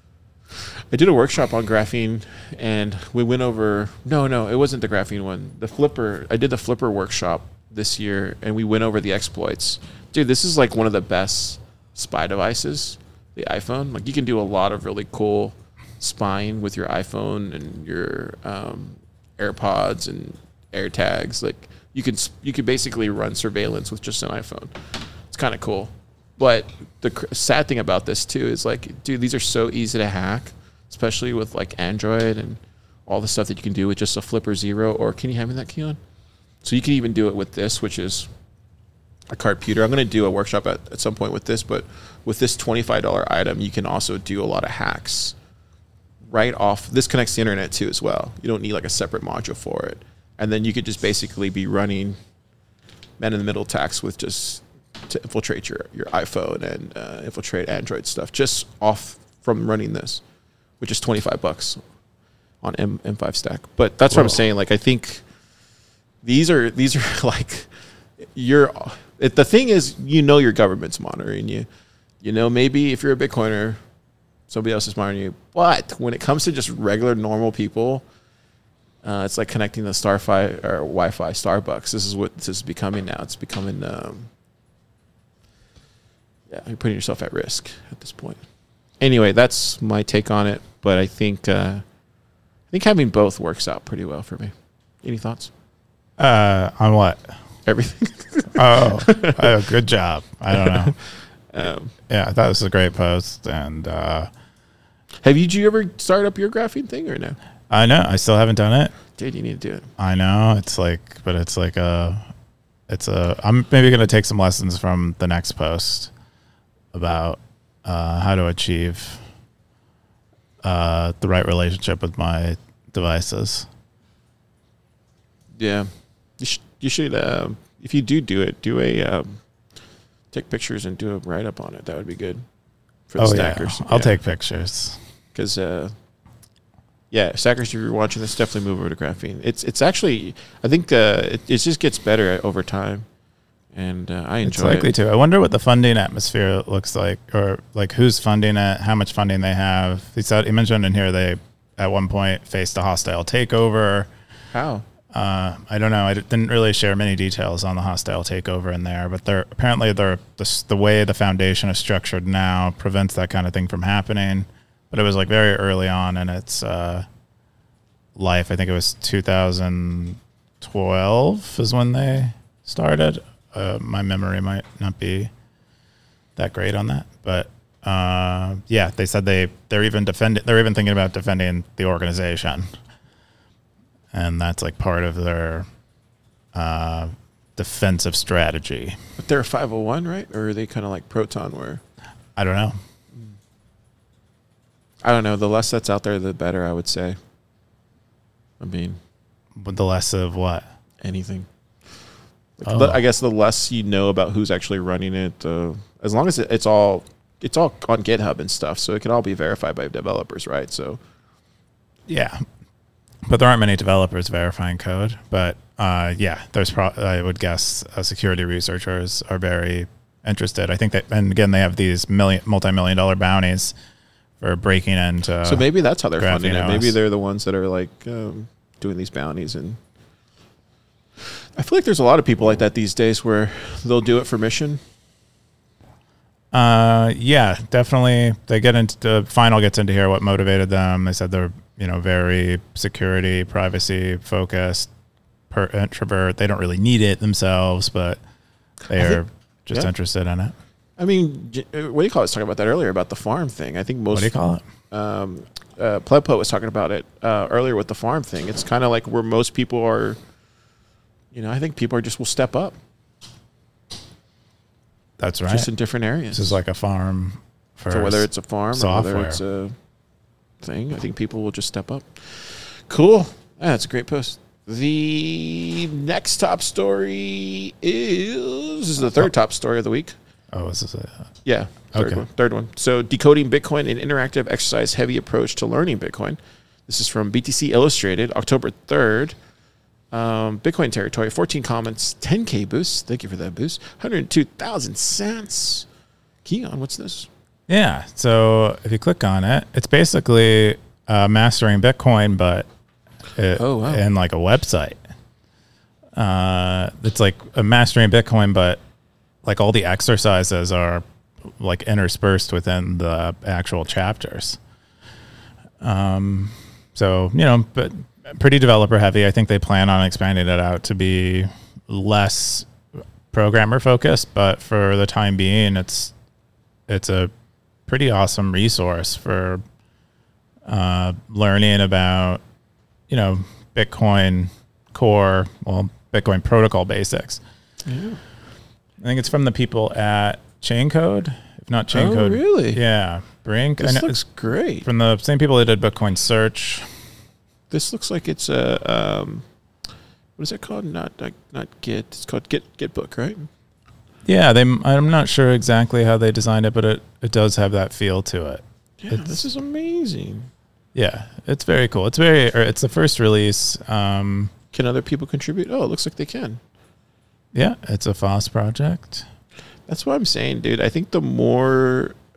A: I did a workshop on Graphene, and we went over. No, no, it wasn't the Graphene one. The Flipper. I did the Flipper workshop this year, and we went over the exploits. Dude, this is like one of the best spy devices. The iPhone. Like you can do a lot of really cool spying with your iPhone and your um, AirPods and AirTags. Like you could you could basically run surveillance with just an iPhone. It's kind of cool. But the cr- sad thing about this too is like, dude, these are so easy to hack, especially with like Android and all the stuff that you can do with just a Flipper Zero. Or can you hand me that, Keon? So you can even do it with this, which is a Cardputer. I'm going to do a workshop at, at some point with this, but with this twenty-five dollars item, you can also do a lot of hacks right off. This connects to the internet too as well. You don't need like a separate module for it. And then you could just basically be running man-in-the-middle attacks with just to infiltrate your, your iPhone and uh, infiltrate Android stuff just off from running this, which is twenty-five bucks on M, M5 stack. But that's Whoa. What I'm saying. Like, I think these are, these are like, you're, it, the thing is, you know, your government's monitoring you. You know, maybe if you're a Bitcoiner, somebody else is smarter than you. But when it comes to just regular normal people, uh, it's like connecting the Starfi or Wi-Fi Starbucks. This is what this is becoming now. It's becoming, um, yeah, you're putting yourself at risk at this point. Anyway, that's my take on it. But I think uh, I think having both works out pretty well for me. Any thoughts?
D: Uh, on what?
A: Everything.
D: Oh, oh, good job. I don't know.
A: um,
D: Yeah, I thought this was a great post, and uh,
A: have you, did you ever start up your graphene thing or no?
D: I know I still haven't done it.
A: Dude, you need to do it.
D: I know it's like, but it's like a, it's a. I'm maybe gonna take some lessons from the next post about uh, how to achieve uh, the right relationship with my devices.
A: Yeah, you should. You should. Uh, if you do do it, do a um, take pictures and do a write up on it. That would be good for the
D: Oh
A: stackers.
D: yeah, I'll
A: Yeah.
D: take pictures.
A: Because uh, yeah, stackers, if you're watching this, definitely move over to graphene. It's it's actually, I think uh, it, it just gets better over time, and uh, I
D: It's
A: enjoy
D: likely
A: it.
D: to. I wonder what the funding atmosphere looks like, or like who's funding it, how much funding they have. He said he mentioned in here they at one point faced a hostile takeover.
A: How?
D: Uh, I don't know. I d- didn't really share many details on the hostile takeover in there, but they're apparently they're the, s- the way the foundation is structured now prevents that kind of thing from happening. But it was like very early on in its uh, life. I think it was two thousand twelve is when they started. Uh, my memory might not be that great on that, but uh, yeah, they said they they're even defending. They're even thinking about defending the organization. And that's like part of their uh, defensive strategy.
A: But they're a five oh one, right? Or are they kind of like Proton, where
D: I don't know.
A: I don't know. The less that's out there, the better. I would say. I mean,
D: But the less of what?
A: anything. Like,
D: Oh.
A: the- I guess the less you know about who's actually running it, uh, as long as it, it's all it's all on GitHub and stuff, so it can all be verified by developers, right? So
D: Yeah. But there aren't many developers verifying code. But uh, yeah, there's pro- I would guess uh, security researchers are very interested. I think that, and again, they have these million, multi-million dollar bounties for breaking into.
A: so maybe that's how they're funding
D: Graphene
A: it. Maybe
D: O S.
A: they're the ones that are like um, doing these bounties, and I feel like there's a lot of people like that these days where they'll do it for mission.
D: Uh, yeah, definitely. They get into the final gets into here what motivated them. They said they're you know very security, privacy focused, per introvert. They don't really need it themselves, but they
A: I
D: are
A: think-
D: just
A: yeah.
D: interested in it.
A: I mean, j- uh, what do you call it? I was talking about that earlier about the farm thing. I think most.
D: What do you call it?
A: Um, uh, Plebpo was talking about it uh, earlier with the farm thing. It's kind of like where most people are. You know, I think people are just will step up
D: That's right.
A: just in different areas.
D: This is like a farm for
A: So whether it's a farm
D: software.
A: or whether it's a thing, I think people will just step up. Cool. Yeah, that's a great post. The next top story is this is the third top story of the week.
D: oh, is this a,
A: Yeah, third
D: Okay.
A: one. Third one. So decoding Bitcoin, an interactive exercise-heavy approach to learning Bitcoin. This is from B T C Illustrated, October third. Um, Bitcoin territory, fourteen comments, ten K boost. Thank you for that boost. one hundred two thousand cents. Keon, what's this?
D: yeah. So if you click on it, it's basically uh, mastering Bitcoin, but it,
A: Oh, wow.
D: in like a website. Uh, it's like a mastering Bitcoin, but like all the exercises are like interspersed within the actual chapters. Um, so you know, but pretty developer heavy. I think they plan on expanding it out to be less programmer focused, but for the time being, it's it's a pretty awesome resource for uh, learning about you know Bitcoin core, well, Bitcoin protocol basics.
A: Yeah.
D: I think it's from the people at Chaincode, if not
A: Oh,
D: Chaincode.
A: really?
D: Yeah, Brink. I
A: This
D: know-
A: looks great.
D: from the same people that did Bitcoin Search.
A: This looks like it's a um, what is it called? Not not, not Git. It's called Git Gitbook, right?
D: Yeah, they. I'm not sure exactly how they designed it, but it, it does have that feel to it.
A: Yeah,
D: It's-
A: this is amazing.
D: Yeah, it's very cool. It's very. Or it's the first release. Um,
A: Can other people contribute? Oh, it looks like they can.
D: yeah, it's a F O S project.
A: That's what I'm saying, dude. I think the more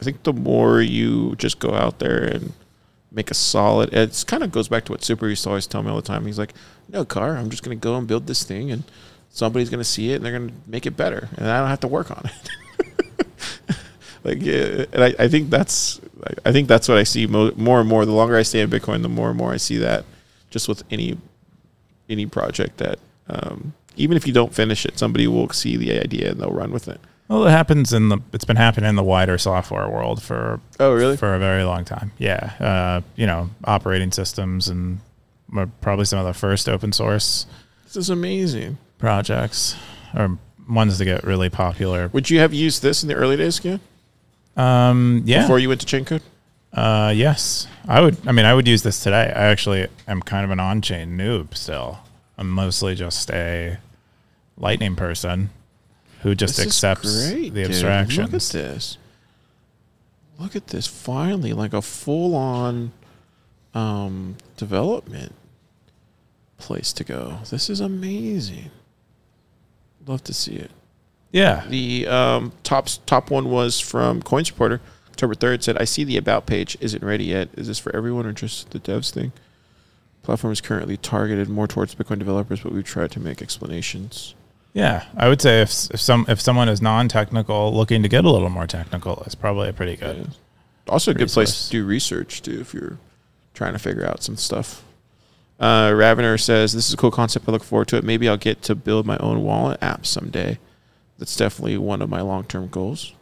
A: I think the more you just go out there and make a solid, it kind of goes back to what Super used to always tell me all the time. He's like, no, Car, I'm just going to go and build this thing, and somebody's going to see it, and they're going to make it better, and I don't have to work on it. Like, yeah, and I, I think that's, I think that's what I see mo- more and more. The longer I stay in Bitcoin, the more and more I see that, just with any, any project that, um, even if you don't finish it, somebody will see the idea and they'll run with it.
D: Well, it happens in the. It's been happening in the wider software world for.
A: Oh, really?
D: For a very long time. Yeah. Uh, you know, operating systems and probably some of the first open source.
A: This is amazing.
D: Projects or ones that get really popular.
A: Would you have used this in the early days again?
D: Um, yeah.
A: Before you went to chain code?
D: Uh, yes, I would. I mean, I would use this today. I actually am kind of an on-chain noob still. I'm mostly just a Lightning person who just
A: This is
D: accepts
A: great,
D: the
A: dude.
D: abstractions.
A: Look at this. Look at this. Finally, like a full-on um, development place to go. This is amazing. Love to see it.
D: Yeah.
A: The um, top top one was from Coins Reporter, October third. Said, "I see the about page isn't ready yet. Is this for everyone or just the devs thing? Platform is currently targeted more towards Bitcoin developers, but we've tried to make explanations."
D: Yeah, I would say if if some if someone is non-technical looking to get a little more technical, it's probably a pretty good.
A: Yeah. Also, a good place
D: resource.
A: to do research too if you're trying to figure out some stuff. Uh, Ravener says, "This is a cool concept. I look forward to it. Maybe I'll get to build my own wallet app someday. That's definitely one of my long-term goals."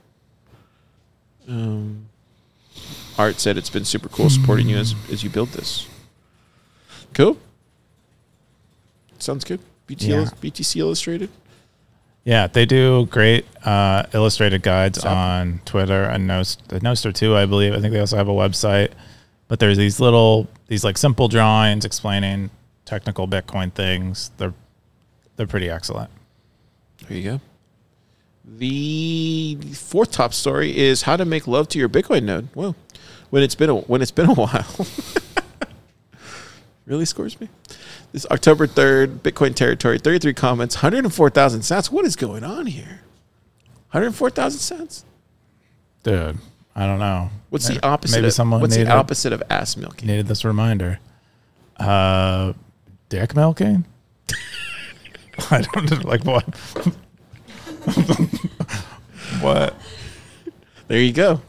A: Um, Art said, "It's been super cool supporting you as as you build this." Cool. Sounds good. B T L,
D: Yeah.
A: B T C Illustrated.
D: Yeah, they do great uh, illustrated guides
A: Zap.
D: on Twitter and Nost- Nostr too, I believe. I think they also have a website. But there's these little, these like simple drawings explaining technical Bitcoin things. They're they're pretty excellent.
A: There you go. The fourth top story is how to make love to your Bitcoin node. Well, when it's been a, when it's been a while. Really scores me. This October third, Bitcoin territory, thirty-three comments, one hundred four thousand sats. What is going on here? one hundred four thousand sats?
D: Dude, I don't know.
A: What's
D: maybe,
A: the opposite
D: maybe
A: of,
D: someone
A: what's the
D: needed,
A: opposite of ass milking?
D: needed this reminder. Uh, dick milking? I don't know, like what? What?
A: There you go.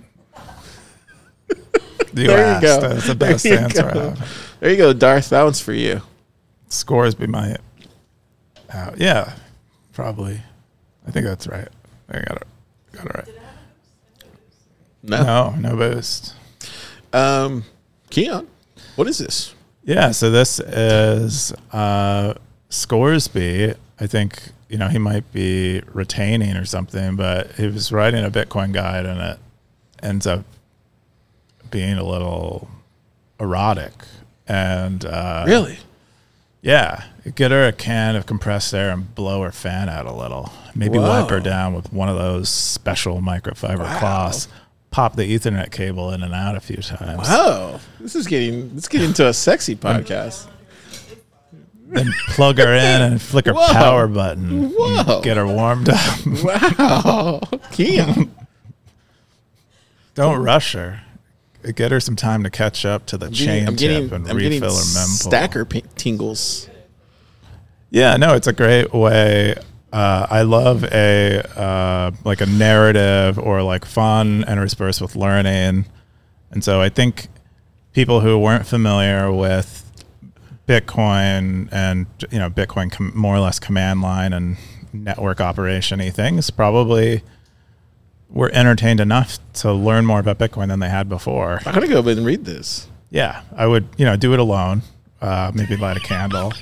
D: You
A: There you
D: asked.
A: go.
D: That's the
A: There
D: best
A: you
D: answer I
A: go.
D: have.
A: There you go, Darth. That one's for you.
D: Scores be my uh, yeah, probably. I think that's right. I got it. Got it right.
A: No.
D: No, no boost.
A: Um, Keon, what is this?
D: Yeah, so this is uh, Scoresby. I think, you know, he might be retaining or something, but he was writing a Bitcoin guide and it ends up being a little erotic. And uh,
A: Really?
D: yeah, get her a can of compressed air and blow her fan out a little. Maybe
A: Whoa.
D: wipe her down with one of those special microfiber
A: Wow.
D: cloths. Pop the Ethernet cable in and out a few times.
A: Wow. This is getting this is getting to a sexy podcast.
D: Then plug her in and flick her
A: Whoa.
D: power button.
A: Whoa.
D: And get her warmed up.
A: Wow. Keon.
D: Don't rush her. Get her some time to catch up to the
A: I'm
D: chain
A: getting, I'm getting,
D: tip and
A: I'm getting
D: refill her mempool.
A: stacker p- tingles.
D: Yeah, no, it's a great way. Uh, I love a uh, like a narrative or like fun interspersed with learning, and so I think people who weren't familiar with Bitcoin and you know Bitcoin com- more or less command line and network operation-y things probably were entertained enough to learn more about Bitcoin than they had before.
A: I'm gonna go and read this.
D: Yeah, I would you know do it alone. Uh, maybe light a candle.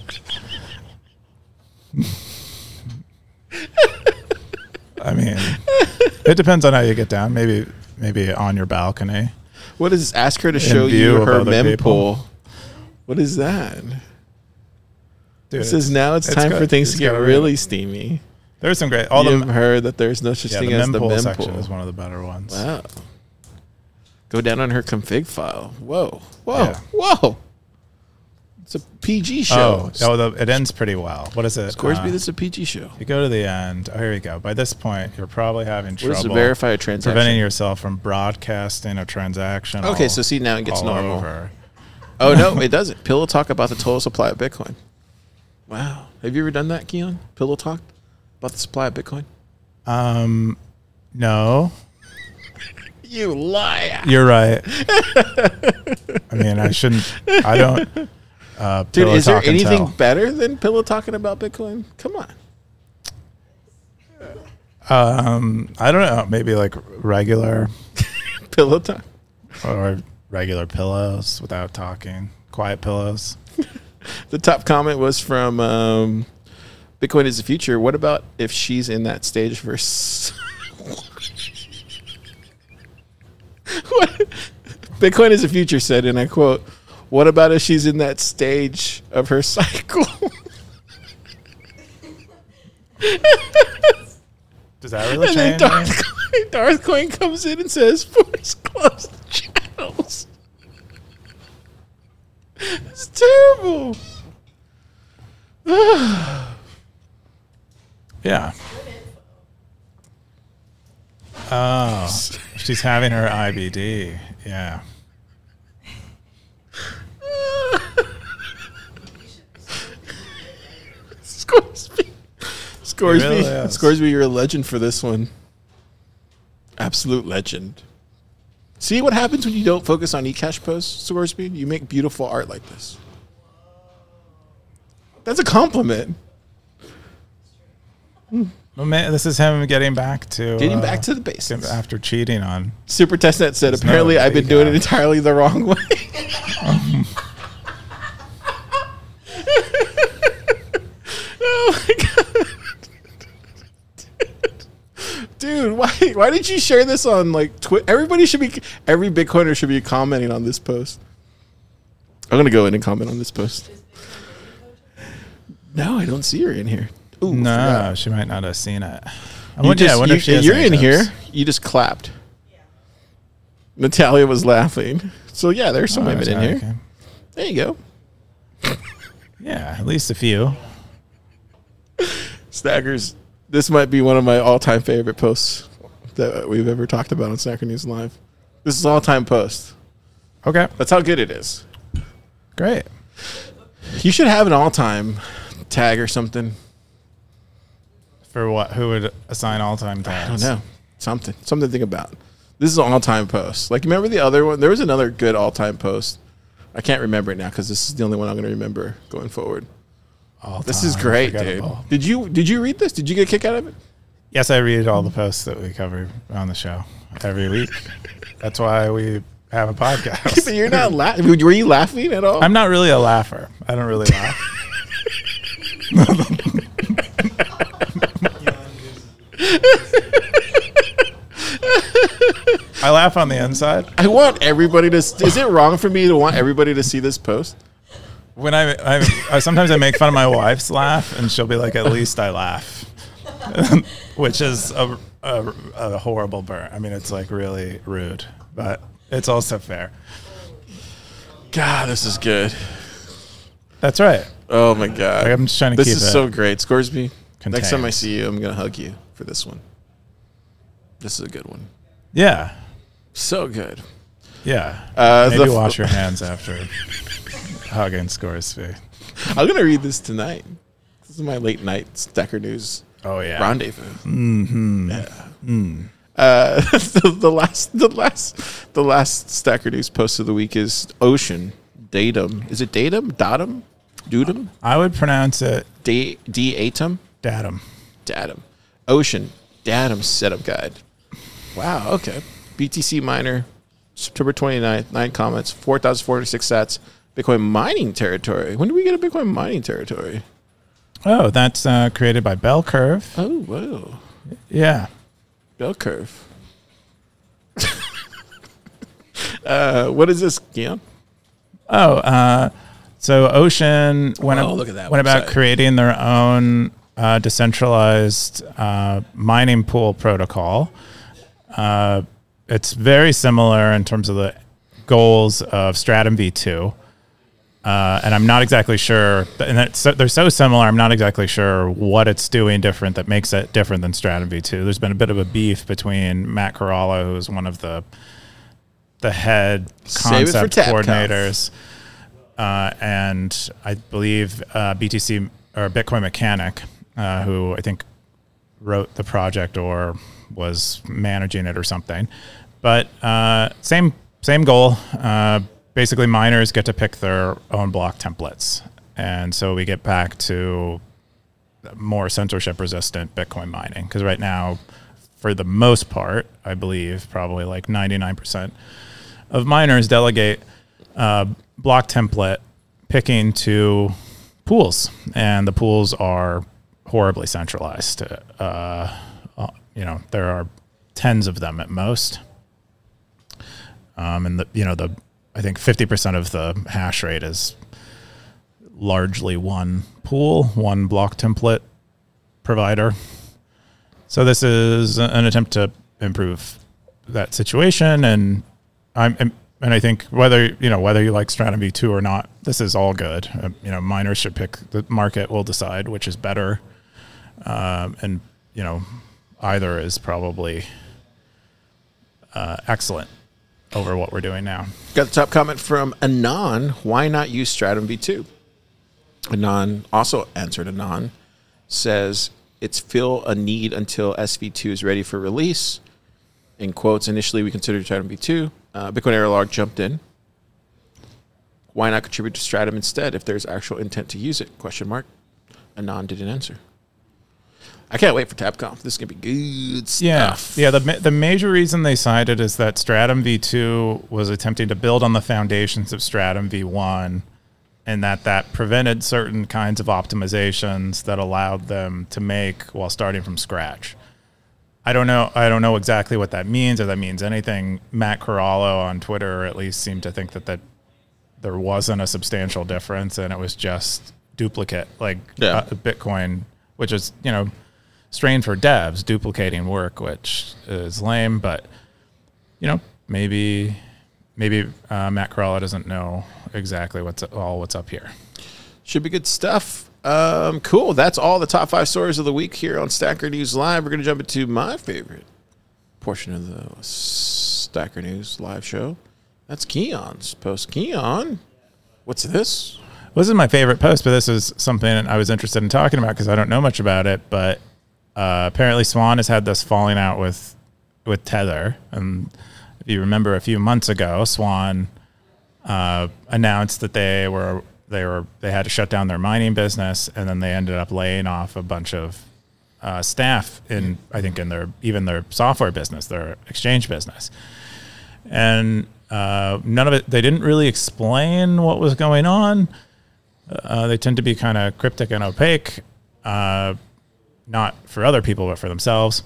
D: I mean, it depends on how you get down. Maybe, maybe on your balcony.
A: What is this? Ask her to
D: In
A: show
D: view
A: you
D: of
A: her
D: other
A: mempool.
D: people.
A: What is that?
D: Dude,
A: It says now it's,
D: it's
A: time
D: got-
A: for things
D: it's
A: to get
D: got a
A: really
D: real-
A: steamy.
D: There's some great. All
A: You've
D: the
A: heard that there's no such
D: yeah,
A: thing
D: the
A: as the
D: mempool section
A: mempool.
D: is one of the better ones.
A: Wow. Go down on her config file. Whoa. Whoa.
D: Yeah.
A: Whoa. It's a P G show.
D: Oh, oh the, it ends pretty well. What is it?
A: Scoresby,
D: Uh,
A: this is a P G show.
D: you go to the end. Oh, here we go. By this point, you're probably having
A: What is to
D: trouble
A: verify a transaction?
D: preventing yourself from broadcasting a transaction.
A: Okay,
D: all-
A: so see, now it gets
D: all
A: normal.
D: over.
A: Oh, no, it doesn't. Pillow talk about the total supply of Bitcoin. Wow. Have you ever done that, Keon? Pillow talk about the supply of Bitcoin?
D: Um, no,
A: You liar.
D: you're right. I mean, I shouldn't. I don't. Uh,
A: Dude,
D: pillow
A: is there
D: talk and
A: anything
D: tell.
A: better than Pillow talking about Bitcoin? Come on.
D: Um, I don't know. Maybe like regular
A: Pillow talk.
D: or regular pillows without talking. Quiet pillows.
A: The top comment was from um, Bitcoin is the future. What about if she's in that stage for... s- what? Bitcoin is the future said, and I quote, what about if she's in that stage of her cycle?
D: Does that really
A: And then
D: change?
A: Darth Coin, Darth Coin comes in and says, force closed channels. It's terrible.
D: Yeah. Oh, she's having her I B D. Yeah.
A: Scoresby. Scoresby.
D: really is.
A: Scoresby, you're a legend for this one. Absolute legend. See what happens when you don't focus on eCash posts, Scoresby? You make beautiful art like this. That's a compliment.
D: Well, man, this is him getting back to
A: Getting
D: uh,
A: back to the basics.
D: after cheating on.
A: Super Testnet said,
D: There's
A: apparently
D: no
A: I've been doing it
D: eCash.
A: entirely the wrong way. Oh my god. Dude, why why did you share this on like Twitter? Everybody should be every Bitcoiner should be commenting on this post. I'm gonna go in and comment on this post. No, I don't see her in here. Ooh,
D: No,
A: forgot.
D: she might not have seen it. I
A: You
D: wonder, yeah, I
A: just-
D: wonder
A: you-
D: if she has
A: you're
D: any
A: in here.
D: tips.
A: You just clapped. Natalia was laughing. So yeah, there's some
D: Oh,
A: women in
D: there's-
A: here.
D: okay.
A: There you go.
D: Yeah, at least a few.
A: Stackers, this might be one of my all-time favorite posts that we've ever talked about on Stacker News Live. This is all-time post.
D: Okay,
A: That's how good it is.
D: great.
A: You should have an all-time tag or something.
D: For what? Who would assign all-time
A: I
D: tags?
A: don't know. Something. Something to think about. This is an all-time post. Like, remember the other one? There was another good all-time post. I can't remember it now because this is the only one I'm going to remember going forward.
D: All
A: This is
D: time,
A: great, dude.
D: forgettable.
A: Did you did you read this? Did you get a kick out of it?
D: Yes, I read all the posts that we cover on the show every week. That's why we have a podcast.
A: But you're not laughing. Were you laughing at all?
D: I'm not really a laugher. I don't really laugh. I laugh on the inside.
A: I want everybody to. Is it wrong for me to want everybody to see this post?
D: When I, I, I sometimes I make fun of my wife's laugh, and she'll be like, "At least I laugh," which is a, a, a horrible burn. I mean, it's like really rude, but it's also fair.
A: God, this is good.
D: That's right.
A: Oh my God,
D: Like, I'm just trying to
A: this
D: keep
A: is
D: it
A: so great. Scoresby, next time I
D: contained.
A: see you, I'm gonna hug you for this one. This is a good one.
D: Yeah,
A: So good.
D: yeah.
A: Uh,
D: Maybe
A: the-
D: wash your hands after hugging Scoresby.
A: I'm gonna read this tonight. This is my late night Stacker News
D: Oh yeah.
A: rendezvous. Mm-hmm. Yeah. Uh, the, the last, the last, the last Stacker News post of the week is Ocean Datum. Is it Datum? Datum? Dudum?
D: I would pronounce it
A: D Datum?
D: datum.
A: Datum. Ocean Datum setup guide. Wow. Okay. B T C miner, September twenty-ninth, nine comments, four thousand four hundred six sats. Bitcoin mining territory. When do we get a Bitcoin mining territory?
D: Oh, that's uh, created by Bell Curve.
A: Oh, whoa.
D: Yeah.
A: Bell curve. uh, what is this, Keon?
D: Oh, uh, so Ocean went,
A: Oh,
D: ab-
A: look at that
D: went about
A: website.
D: creating their own uh, decentralized uh, mining pool protocol. Uh, it's very similar in terms of the goals of Stratum V two. Uh, and I'm not exactly sure, and it's, they're so similar, I'm not exactly sure what it's doing different that makes it different than Stratum V two. There's been a bit of a beef between Matt Corallo, who's one of the the head
A: Save it for
D: concept
A: Tap
D: coordinators, uh, and I believe uh, B T C or Bitcoin Mechanic, uh, who I think wrote the project or was managing it or something. But uh, same same goal. Uh, Basically, miners get to pick their own block templates. And so we get back to more censorship-resistant Bitcoin mining. Because right now, for the most part, I believe probably like ninety-nine percent of miners delegate uh, block template picking to pools. And the pools are horribly centralized. Uh, you know, there are tens of them at most. Um, and, the, you know, the... I think fifty percent of the hash rate is largely one pool, one block template provider. So this is an attempt to improve that situation. And I'm, and I think whether, you know, whether you like Stratum V two or not, this is all good. Uh, you know, miners should pick, the market will decide which is better. Um, and, you know, either is probably uh, excellent over what we're doing now.
A: Got the top comment from Anon. Why not use Stratum V two? Anon also answered. Anon says it's fill a need until S V two is ready for release. In quotes, initially we considered Stratum V two. Uh, Bitcoin Errorlog jumped in. Why not contribute to Stratum instead if there's actual intent to use it? Question mark. Anon didn't answer. I can't wait for TabConf. This is going to be good stuff.
D: Yeah, yeah. The the major reason they cited is that Stratum V two was attempting to build on the foundations of Stratum V one, and that that prevented certain kinds of optimizations that allowed them to make while starting from scratch. I don't know. I don't know exactly what that means, or that means anything. Matt Corallo on Twitter at least seemed to think that that there wasn't a substantial difference, and it was just duplicate, like
A: yeah.
D: uh, Bitcoin, which is, you know, strain for devs, duplicating work, which is lame, but, you know, maybe maybe uh, Matt Corallo doesn't know exactly what's all what's up here.
A: Should be good stuff. Um, cool. That's all the top five stories of the week here on Stacker News Live. We're going to jump into my favorite portion of the Stacker News Live show. That's Keon's post. Keon, what's this?
D: Well, this is my favorite post, but this is something I was interested in talking about because I don't know much about it, but Uh, apparently Swan has had this falling out with with Tether. And if you remember a few months ago, Swan uh, announced that they were they were they had to shut down their mining business, and then they ended up laying off a bunch of uh, staff in I think in their even their software business, their exchange business. And uh, none of it they didn't really explain what was going on. Uh, they tend to be kind of cryptic and opaque. Uh, not for other people, but for themselves.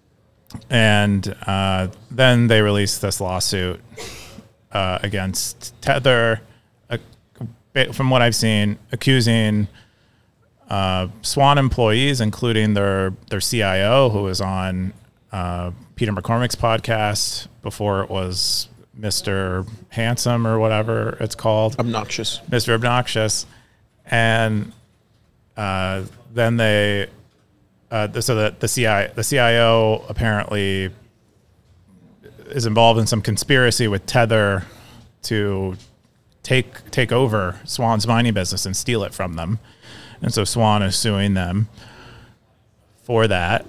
D: And uh, then they released this lawsuit uh, against Tether, uh, from what I've seen, accusing uh, Swan employees, including their, their C I O, who was on uh, Peter McCormick's podcast before it was Mister Handsome or whatever it's called.
A: Obnoxious.
D: Mister Obnoxious. And uh, then they... Uh, so that the C I the C I O apparently is involved in some conspiracy with Tether to take take over Swan's mining business and steal it from them, and so Swan is suing them for that.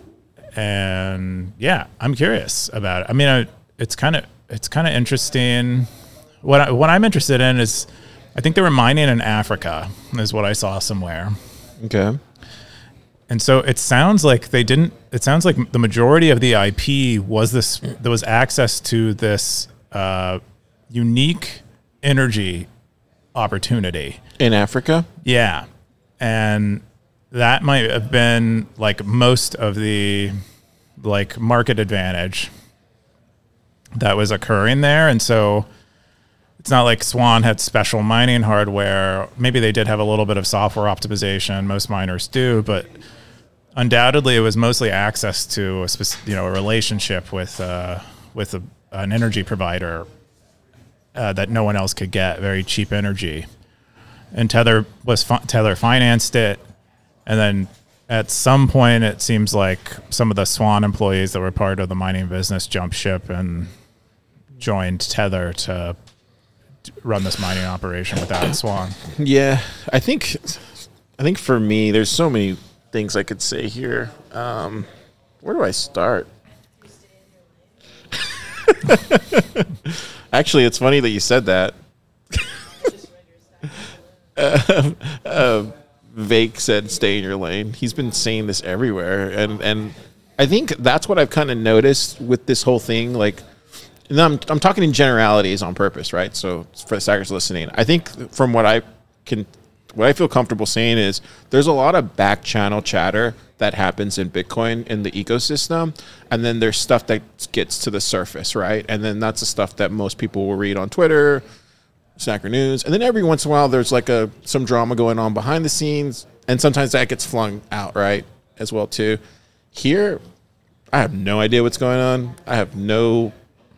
D: And yeah, I'm curious about it. I mean, I, it's kind of it's kind of interesting. What I, what I'm interested in is, I think they were mining in Africa, is what I saw somewhere.
A: Okay.
D: And so it sounds like they didn't, it sounds like the majority of the I P was this, there was access to this uh, unique energy opportunity.
A: In Africa?
D: Yeah. And that might have been like most of the like market advantage that was occurring there. And so it's not like Swan had special mining hardware. Maybe they did have a little bit of software optimization. Most miners do, but undoubtedly it was mostly access to a spec- you know a relationship with uh, with a, an energy provider uh, that no one else could get. Very cheap energy, and Tether was fi- Tether financed it, and then at some point it seems like some of the Swan employees that were part of the mining business jumped ship and joined Tether to run this mining operation without Swan.
A: Yeah, I think I think for me, there's so many things I could say here. Um, where do I start? Actually, it's funny that you said that. uh, uh, Vake said, "Stay in your lane." He's been saying this everywhere, and and I think that's what I've kind of noticed with this whole thing. Like, and I'm I'm talking in generalities on purpose, right? So for the stackers listening, I think from what I can, what I feel comfortable saying is there's a lot of back channel chatter that happens in Bitcoin in the ecosystem, and then there's stuff that gets to the surface, right? And then that's the stuff that most people will read on Twitter, Stacker News, and then every once in a while there's like a some drama going on behind the scenes, and sometimes that gets flung out, right, as well too. Here, I have no idea what's going on. I have no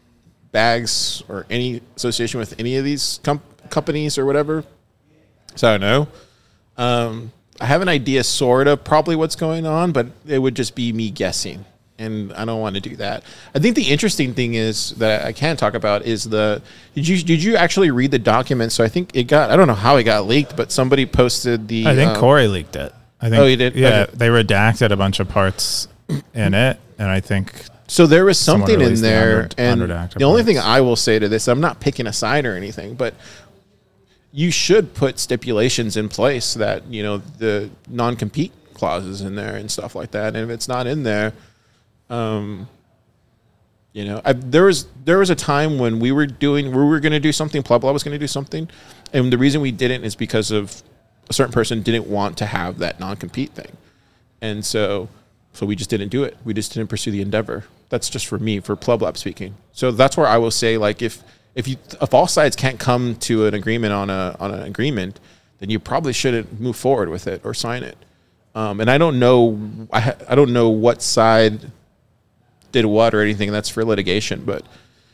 A: bags or any association with any of these com- companies or whatever, so I don't know. Um, I have an idea, sort of, probably what's going on, but it would just be me guessing, and I don't want to do that. I think the interesting thing is that I can talk about is the did you did you actually read the document? So I think it got I don't know how it got leaked, but somebody posted the.
D: I think
A: um,
D: Corey leaked it. I think.
A: Oh, you did?
D: Yeah,
A: Okay.
D: they redacted a bunch of parts in it, and I think
A: So there was
D: Someone
A: something in
D: released the
A: there,
D: unred-
A: and
D: unredacted
A: the only thing
D: parts.
A: I will say to this, I'm not picking a side or anything, but you should put stipulations in place that, you know, the non-compete clauses in there and stuff like that. And if it's not in there, um, you know, I, there was there was a time when we were doing, we were going to do something, Plebla was going to do something, and the reason we didn't is because of a certain person didn't want to have that non-compete thing, and so so we just didn't do it. We just didn't pursue the endeavor. That's just for me, for Plublab speaking. So that's where I will say, like, if if you if all sides can't come to an agreement on a on an agreement, then you probably shouldn't move forward with it or sign it. Um, and I don't know, I ha- I don't know what side did what or anything. That's for litigation, but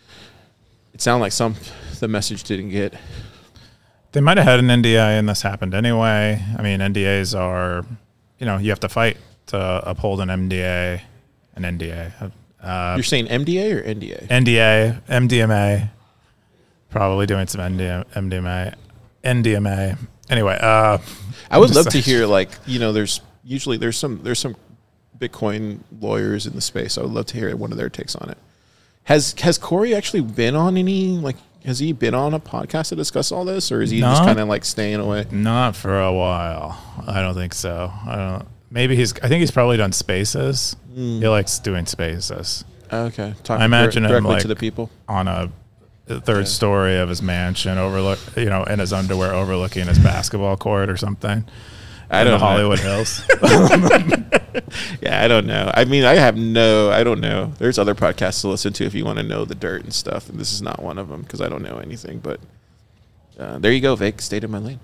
A: it sounded like some the message didn't get.
D: they might have had an N D A and this happened anyway. I mean, N D As are, you know, you have to fight to uphold an M D A, an N D A. Uh,
A: You're saying M D A or N D A?
D: N D A, M D M A, probably doing some M D M A, N D M A. Anyway, uh,
A: I would
D: just
A: love to
D: saying.
A: hear, like, you know, there's usually there's some there's some Bitcoin lawyers in the space. I would love to hear one of their takes on it. Has has Corey actually been on any, like, has he been on a podcast to discuss all this, or is he just
D: No.
A: kind of like staying away?
D: Not for a while. I don't think so. I don't. Maybe he's. I think he's probably done Spaces.
A: Mm.
D: He likes doing Spaces
A: Okay, talking
D: I imagine
A: dir-
D: him,
A: directly
D: like,
A: to the people.
D: on a third
A: Okay.
D: story of his mansion, overlook. You know, in his underwear, overlooking his basketball court or something.
A: I
D: in
A: don't
D: the
A: know.
D: Hollywood Hills.
A: Yeah, I don't know. I mean, I have no, I don't know. There's other podcasts to listen to if you want to know the dirt and stuff, and this is not one of them because I don't know anything. But uh, there you go, Vic. Stayed in my lane.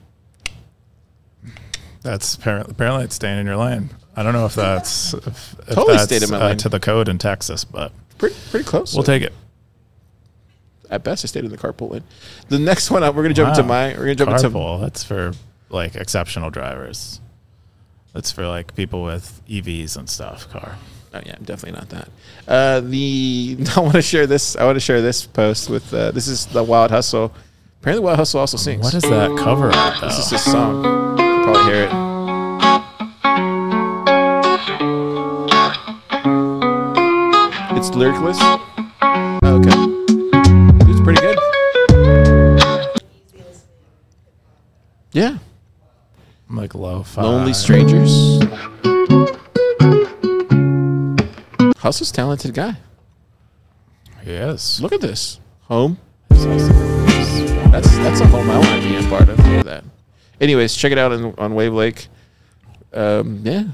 D: That's apparently, apparently it's staying in your lane. I don't know if that's if, if
A: Totally
D: that's,
A: stayed in my
D: uh,
A: lane.
D: to the code in Texas, but
A: Pretty, pretty close.
D: we'll take it.
A: At best, I stayed in the carpool lane. The next one up, we're gonna jump into
D: Wow.
A: my. We're gonna jump into.
D: Carpool. That's for like exceptional drivers. That's for like people with E Vs and stuff. Car.
A: Oh yeah, I'm definitely not that. Uh, the I want to share this. I want to share this post with. Uh, this is the Wild Hustle. Apparently, Wild Hustle also sings.
D: What is that cover art though?
A: This is his song. You can probably hear it. It's lyricless. Oh, okay, it's pretty good. Yeah,
D: like lo-fi.
A: Lonely Strangers. Hustle's a talented guy.
D: Yes.
A: Look at this home. That's that's a home I want to be a part of. Look at that. Anyways, check it out on, on Wave Lake. Um, yeah,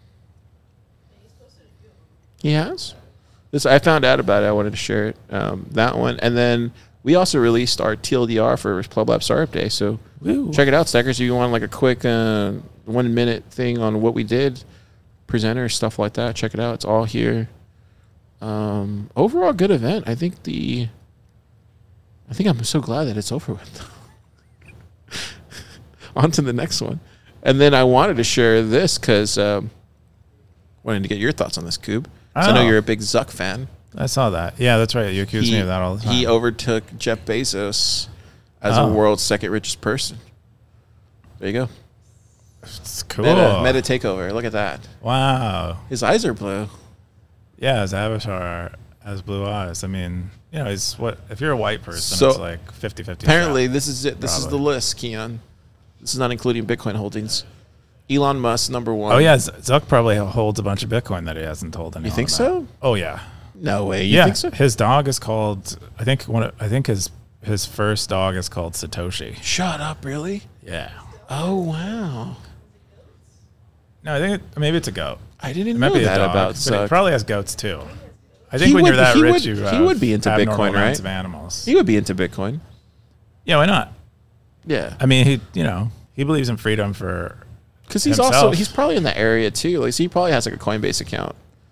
A: he has. This I found out about it. I wanted to share it. Um, that one, and then we also released our T L D R for Pleb Lab Startup Day. So
D: Woo.
A: check it out, Stackers. If you want like a quick uh, one minute thing on what we did, presenters, stuff like that, check it out. It's all here. Um, overall, good event. I think the. I think I'm so glad that it's over with. on to the next one. And then I wanted to share this because um, wanted to get your thoughts on this, Coob.
D: Oh.
A: So I know you're a big Zuck fan.
D: I saw that. Yeah, that's right. You accuse
A: He,
D: me of that all the time.
A: he overtook Jeff Bezos as
D: Oh.
A: the world's second richest person. There you go.
D: It's cool.
A: Meta, meta takeover. Look at that.
D: Wow.
A: His eyes are blue.
D: Yeah, his avatar has blue eyes. I mean, you know, he's what if you're a white person,
A: So,
D: it's like fifty-fifty.
A: Apparently,
D: shot.
A: this is it. This is the
D: Probably.
A: list, Keon. This is not including Bitcoin holdings. Elon Musk, number one.
D: Oh yeah, Z- Zuck probably holds a bunch of Bitcoin that he hasn't told anyone.
A: You think
D: about.
A: so?
D: Oh yeah.
A: No way. You
D: yeah.
A: think so?
D: His dog is called. I think one. of- I think his his first dog is called Satoshi.
A: Shut up, really?
D: Yeah.
A: Oh, wow.
D: No, I think it, maybe it's a goat.
A: I didn't
D: It might
A: know
D: be a
A: that
D: dog,
A: about
D: but he
A: Zuck.
D: probably has goats too. I think
A: He
D: when
A: would-
D: you're that
A: he
D: rich,
A: would-
D: you
A: he
D: have
A: would be into
D: abnormal
A: Bitcoin,
D: amounts
A: right?
D: of animals.
A: He would be into Bitcoin.
D: Yeah, why not?
A: Yeah.
D: I mean, he you know he believes in freedom for.
A: Because he's
D: himself.
A: also, he's probably in the area too. Like, so he probably has like a Coinbase account.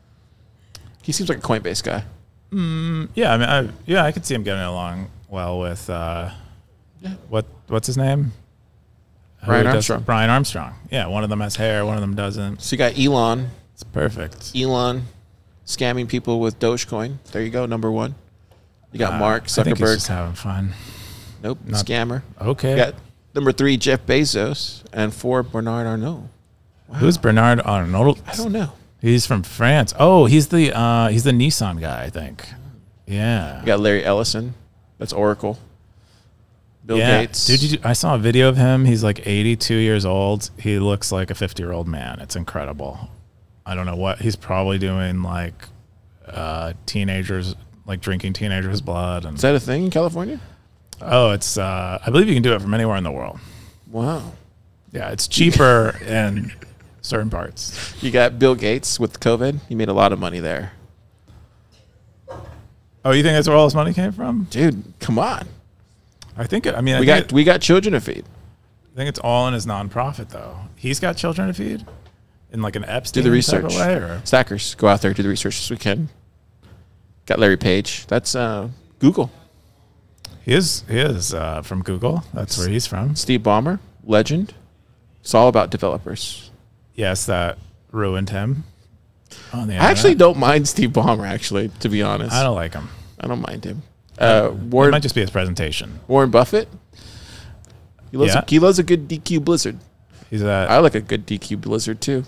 A: He seems like a Coinbase guy.
D: Yeah, I mean, I, yeah, I could see him getting along well with uh,
A: Yeah.
D: what what's his name? Who
A: Brian
D: does-
A: Armstrong.
D: Brian Armstrong. Yeah, one of them has hair, one of them doesn't.
A: So you got Elon.
D: It's perfect.
A: Elon scamming people with Dogecoin. There you go, number one. You got
D: Uh,
A: Mark
D: I think he's
A: Zuckerberg.
D: just having fun.
A: Nope,
D: not-
A: scammer.
D: Okay.
A: You got number three, Jeff Bezos, and four, Bernard Arnault.
D: Who's Bernard Arnault?
A: I don't know.
D: He's from France. Oh, he's the uh, he's the Nissan guy, I think. Yeah.
A: You got Larry Ellison. That's Oracle. Bill
D: yeah.
A: Gates.
D: Dude, you, I saw a video of him. He's like eighty-two years old. He looks like a fifty-year-old man. It's incredible. I don't know what he's probably doing, like uh, teenagers, like drinking teenagers' blood. And
A: Is that a thing in California?
D: oh, it's uh, I believe you can do it from anywhere in the world.
A: Wow.
D: Yeah, it's cheaper in certain parts.
A: You got Bill Gates with COVID. He made a lot of money there.
D: Oh, you think that's where all his money came from?
A: Dude, come on.
D: I think. I mean, I
A: We
D: think,
A: got we got children to feed.
D: I think it's all in his nonprofit, though. He's got children to feed in like an
A: Do
D: Epstein
A: the
D: type of
A: research.
D: way, or
A: Stackers, go out there, do the research this weekend. Got Larry Page. That's uh, Google.
D: he is he is uh, from Google. That's where he's from.
A: Steve Ballmer, legend. It's all about developers.
D: Yes, that ruined him. On the
A: I actually
D: internet.
A: don't mind Steve Ballmer, actually, to be honest.
D: I don't like him.
A: I don't mind him. Uh,
D: It
A: Warren,
D: might just be his presentation.
A: Warren Buffett. He loves,
D: Yeah.
A: a, he loves a good D Q Blizzard.
D: He's a
A: I like a good D Q Blizzard, too.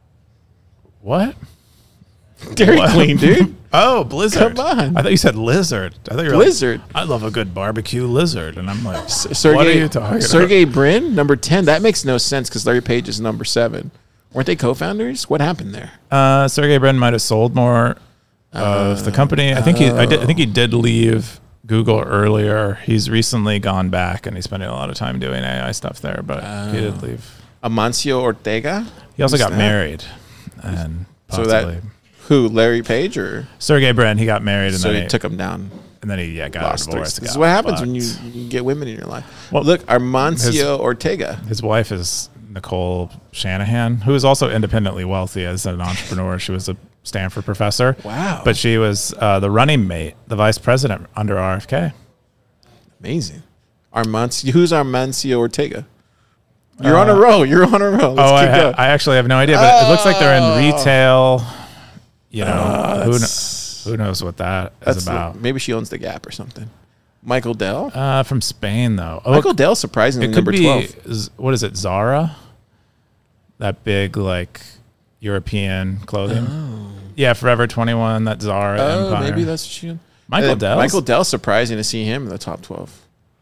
D: what?
A: Dairy
D: What?
A: Queen, dude.
D: Oh, Blizzard.
A: Come on.
D: I thought you said lizard. I thought you were
A: Blizzard.
D: Like, I love a good barbecue lizard, and I'm like,
A: Sergey,
D: what are you talking
A: Sergey Brin, number ten. That makes no sense because Larry Page is number seven. Weren't they co-founders? What happened there?
D: about? Uh, Sergey Brin might have sold more of the company. I think he. I, did, I think he did leave Google earlier. He's recently gone back, and he's spending a lot of time doing A I stuff there. But he did leave.
A: Amancio Ortega?
D: He also
A: Who's
D: got
A: that?
D: married, and
A: So
D: possibly
A: that who? Larry Page or
D: Sergey Brin. He got married, and
A: so
D: then
A: they
D: he
A: took him down?
D: and then he yeah got
A: Lost
D: a divorce.
A: This is
D: got
A: what happens when
D: fucked.
A: you, you get women in your life.
D: Well,
A: Look, Amancio
D: his-
A: Ortega.
D: His wife is Nicole Shanahan, who is also independently wealthy as an entrepreneur. She was a Stanford professor.
A: Wow.
D: But she was uh, the running mate, the vice president under R F K.
A: Amazing. Armancio, who's Armancio Ortega? You're on a roll. You're on a roll. Let's
D: oh, I,
A: keep
D: ha-
A: going.
D: I actually have no idea, but it looks like they're
A: Oh.
D: in retail. You know,
A: Ah,
D: who,
A: that's-
D: kn- who knows what that is
A: That's
D: about.
A: maybe she owns the Gap or something. Michael Dell.
D: Uh, from Spain, though. Oh,
A: Michael Dell, surprisingly,
D: it could
A: number
D: be,
A: twelve.
D: Z- what is it, Zara? That big, like, European clothing. Yeah, Forever twenty-one, that Zara
A: Oh,
D: empire.
A: maybe that's what she.
D: Michael
A: Uh,
D: Dell.
A: Michael Dell, surprising to see him in the top twelve.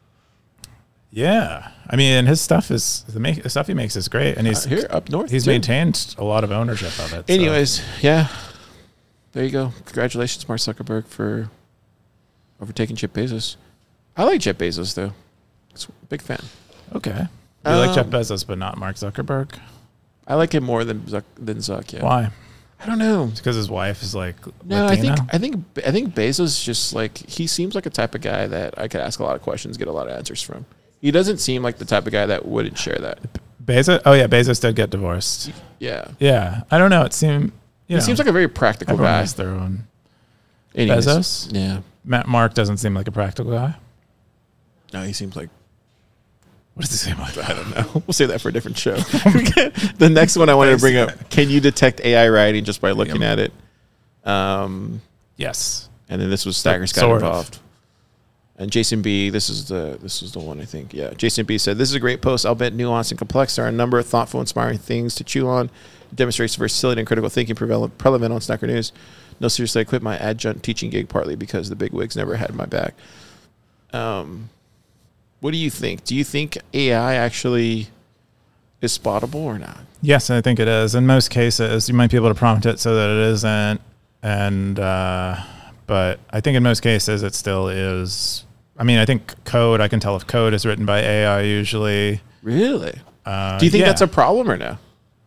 D: Yeah, I mean, his stuff is the, make, the stuff he makes is great, and he's
A: Uh, here up north.
D: he's
A: too.
D: maintained a lot of ownership of it. so-
A: Anyways, yeah, there you go. Congratulations, Mark Zuckerberg, for overtaking Jeff Bezos. I like Jeff Bezos though. It's a big fan.
D: okay, you like Jeff
A: Um,
D: Bezos, but not Mark Zuckerberg.
A: I like him more than Zuck, than Zuck. Yeah.
D: Why?
A: I don't know.
D: Because his wife is like
A: No,
D: Latina?
A: I think I think I think Bezos just like he seems like a type of guy that I could ask a lot of questions, get a lot of answers from. He doesn't seem like the type of guy that wouldn't share that.
D: Bezos. Oh yeah, Bezos did get divorced.
A: Yeah,
D: Yeah, I don't know. It seemed
A: he
D: you know,
A: seems like a very practical
D: everyone
A: guy.
D: has their own.
A: Anyways,
D: Bezos?
A: Yeah.
D: Matt Mark doesn't seem like a practical guy.
A: No, he seems like
D: What does he say about that?
A: I don't know. We'll save that for a different show. The next one I wanted to bring up: can you detect A I writing just by looking
D: Yep.
A: at it? Um,
D: Yes.
A: and then this was Staggers got
D: Sort of.
A: involved. And Jason B, this is the this is the one I think. Yeah, Jason B said, "This is a great post, albeit nuanced and complex. There are a number of thoughtful, inspiring things to chew on. It demonstrates versatility and critical thinking prevalent, prevalent on Snacker News. No, seriously, I quit my adjunct teaching gig partly because the big wigs never had my back." Um, what do you think? Do you think A I actually is spottable or not?
D: Yes, I think it is. In most cases, you might be able to prompt it so that it isn't. And, uh, but I think in most cases, it still is. I mean, I think code, I can tell if code is written by A I usually.
A: Really?
D: Uh,
A: Do you think
D: yeah.
A: that's a problem or no?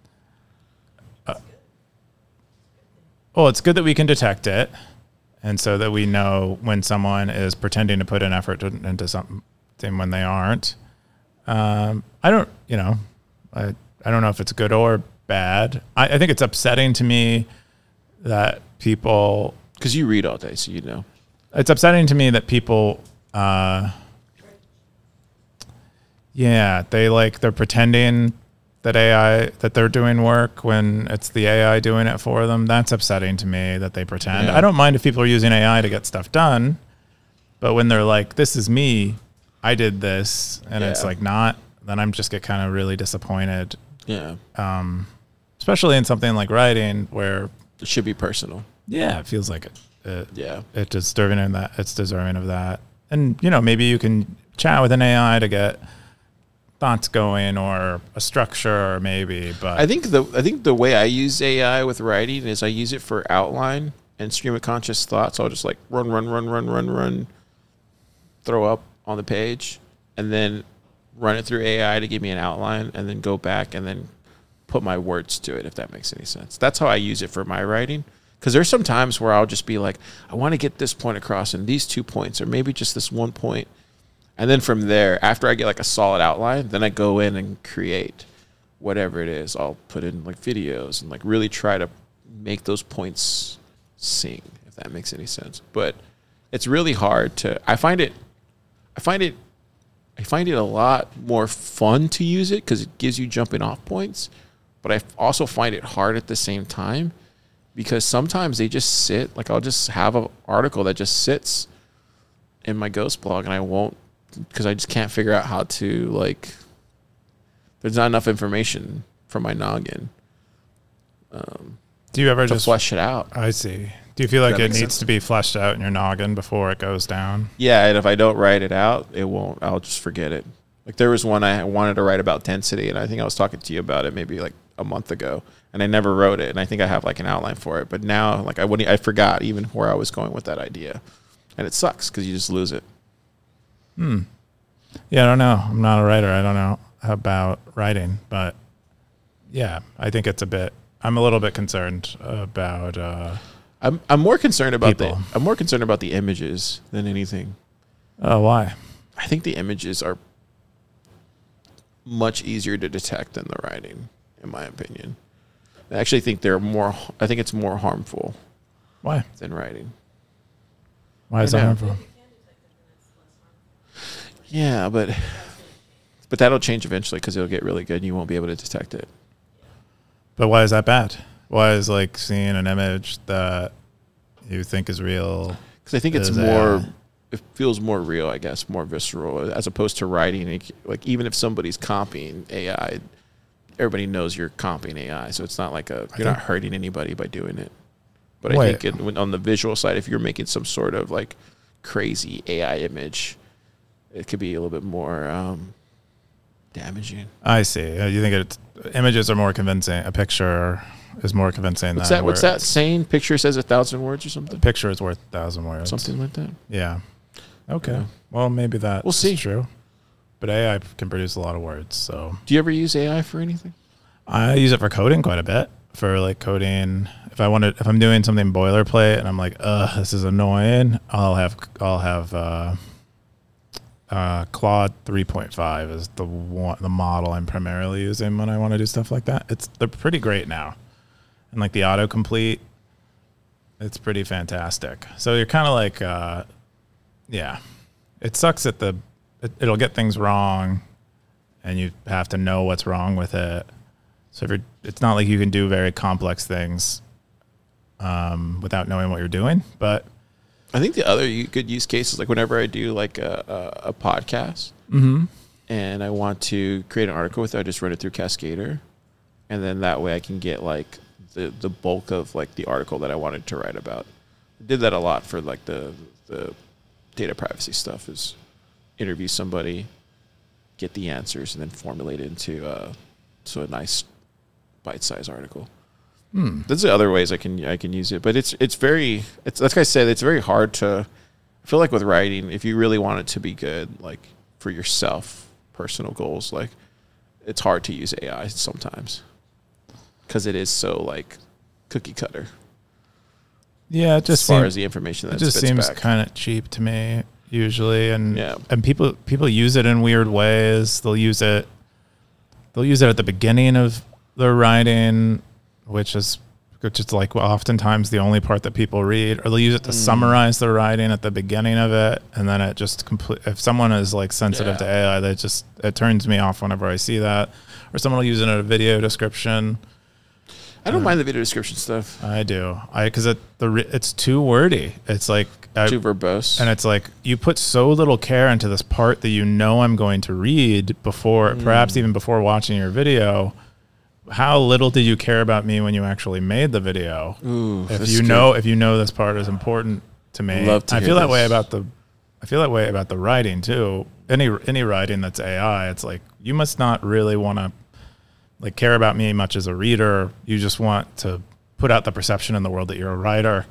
D: Well, it's good that we can detect it. And so that we know when someone is pretending to put an effort to, into something when they aren't. Um, I don't, you know, I, I don't know if it's good or bad. I, I think it's upsetting to me that people,
A: Because you read all day, so you know.
D: it's upsetting to me that people, uh, yeah, they like, they're pretending that A I, that they're doing work when it's the A I doing it for them. That's upsetting to me that they pretend.
A: Yeah.
D: I don't mind if people are using A I to get stuff done, but when they're like, this is me, I did this, and it's
A: Yeah.
D: like not, then I'm just get kind of really disappointed,
A: Yeah.
D: um, especially in something like writing where,
A: It should be personal.
D: yeah, it feels like it, it
A: Yeah.
D: it's deserving of that. It's deserving of that. And, you know, maybe you can chat with an A I to get thoughts going or a structure or maybe, but
A: I think the I think the way I use A I with writing is I use it for outline and stream of conscious thoughts. So I'll just like run, run, run, run, run, run, throw up on the page, and then run it through A I to give me an outline, and then go back and then put my words to it, if that makes any sense. That's how I use it for my writing. Because there's some times where I'll just be like, I want to get this point across and these two points, or maybe just this one point. And then from there, after I get like a solid outline, then I go in and create whatever it is. I'll put in like videos and like really try to make those points sing, if that makes any sense. But it's really hard to, I find it, I find it, I find it a lot more fun to use it because it gives you jumping off points. But I also find it hard at the same time because sometimes they just sit, like I'll just have an article that just sits in my Ghost blog and I won't, because I just can't figure out how to, like, there's not enough information from my noggin um,
D: do you ever
A: to
D: just
A: flesh it out.
D: I see. Do you feel like
A: that
D: it
A: make
D: needs
A: sense?
D: to be fleshed out in your noggin before it goes down?
A: Yeah, and if I don't write it out, it won't, I'll just forget it. Like there was one I wanted to write about density, and I think I was talking to you about it maybe like a month ago, and I never wrote it, and I think I have like an outline for it. But now, like I wouldn't, I forgot even where I was going with that idea, and it sucks because you just lose it.
D: Hmm. Yeah, I don't know. I'm not a writer. I don't know about writing, but yeah, I think it's a bit, I'm a little bit concerned about, uh,
A: I'm I'm more concerned about
D: People.
A: the I'm more concerned about the images than anything.
D: oh, why?
A: I think the images are much easier to detect than the writing, in my opinion. I actually think they're more. I think it's more harmful
D: Why?
A: than writing.
D: Why is
A: I
D: that
A: know.
D: harmful?
A: Yeah, but but that'll change eventually because it'll get really good and you won't be able to detect it.
D: But why is that bad? Why is like seeing an image that you think is real?
A: Because I think it's
D: Is
A: more.
D: A I.
A: It feels more real, I guess, more visceral, as opposed to writing. It- Like even if somebody's copying A I, everybody knows you're copying A I, so it's not like a you're not
D: think-
A: hurting anybody by doing it. But I
D: Wait.
A: think it, when, on the visual side, if you're making some sort of like crazy A I image, it could be a little bit more um, damaging.
D: I see. Uh, You think it, images are more convincing. A picture is more convincing
A: What's
D: than
A: that? What's
D: words.
A: that saying? Picture says a thousand words or
D: A
A: something.
D: picture is worth a thousand words.
A: Something like that.
D: Yeah. Okay.
A: Yeah.
D: Well, maybe that's
A: We'll see.
D: true. But A I can produce a lot of words, so
A: Do you ever use A I for anything?
D: I use it for coding quite a bit. For like coding, if I wanted, if I'm doing something boilerplate and I'm like, ugh, this is annoying, I'll have, I'll have, uh, uh, Claude three point five is the one, the model I'm primarily using when I want to do stuff like that. It's, they're pretty great now. And like the autocomplete, it's pretty fantastic. So you're kind of like, uh, yeah, it sucks that the, it, it'll get things wrong and you have to know what's wrong with it. So if you're, it's not like you can do very complex things um, without knowing what you're doing. But
A: I think the other u- good use case is like whenever I do like a, a, a podcast
D: mm-hmm.
A: and I want to create an article with it, I just run it through Cascader. And then that way I can get like the, the bulk of like the article that I wanted to write about. I did that a lot for like the, the data privacy stuff, is interview somebody, get the answers, and then formulate it into uh, so a nice bite-sized article.
D: Hmm.
A: There's other ways I can I can use it, but it's it's very it's like I said, it's very hard to. I feel like with writing, if you really want it to be good, like for yourself, personal goals, like it's hard to use A I sometimes because it is so like cookie cutter.
D: Yeah, it just
A: as far
D: seems,
A: as the information that
D: it just
A: spits
D: seems
A: back.
D: kind of cheap to me usually, and
A: Yeah.
D: and people people use it in weird ways. They'll use it they'll use it at the beginning of their writing, which is which is like oftentimes the only part that people read, or they'll use it to
A: Mm.
D: summarize their writing at the beginning of it, and then it just complete. If someone is like sensitive to
A: Yeah.
D: A I, that just it turns me off whenever I see that. Or someone will use it in a video description.
A: I don't mind the video description stuff.
D: I do, I because it the re- it's too wordy. It's like I,
A: Too verbose.
D: and it's like you put so little care into this part that you know I'm going to read before,
A: Mm.
D: perhaps even before watching your video. How little did you care about me when you actually made the video?
A: Ooh,
D: if
A: that's
D: you
A: good.
D: know, if you know this part is important to me,
A: Love to
D: I
A: hear
D: feel that
A: this.
D: way about the. I feel that way about the writing too. Any any writing that's A I, it's like you must not really want to like care about me much as a reader. You just want to put out the perception in the world that you're a writer.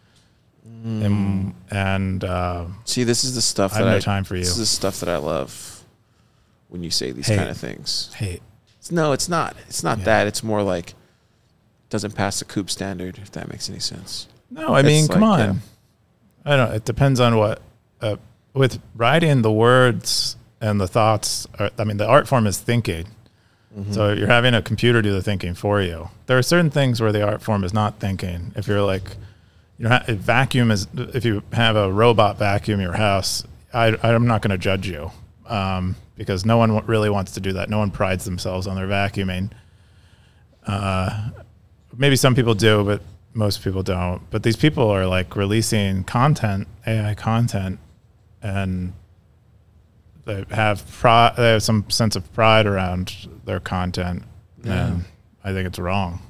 A: Mm.
D: And and uh,
A: See, this is the stuff
D: I
A: that
D: have no
A: I
D: time for you.
A: This is the stuff that I love when you say these
D: Hey.
A: kind of things.
D: hey,
A: It's- No, it's not. It's not
D: Yeah.
A: that. It's more like doesn't pass the Coop standard, if that makes any sense.
D: no, I mean,
A: It's
D: come
A: like,
D: on. I don't. It depends on what. Uh, with writing, the words and the thoughts. Are, I mean, the art form is thinking.
A: Mm-hmm.
D: So you're having a computer do the thinking for you. There are certain things where the art form is not thinking. If you're like, you know, a vacuum is. If you have a robot vacuum your house, I, I'm not going to judge you um, because no one really wants to do that. No one prides themselves on their vacuuming. Uh, maybe some people do, but most people don't. But these people are like releasing content, A I content, and they have pri- they have some sense of pride around their content,
A: Yeah.
D: and I think it's wrong.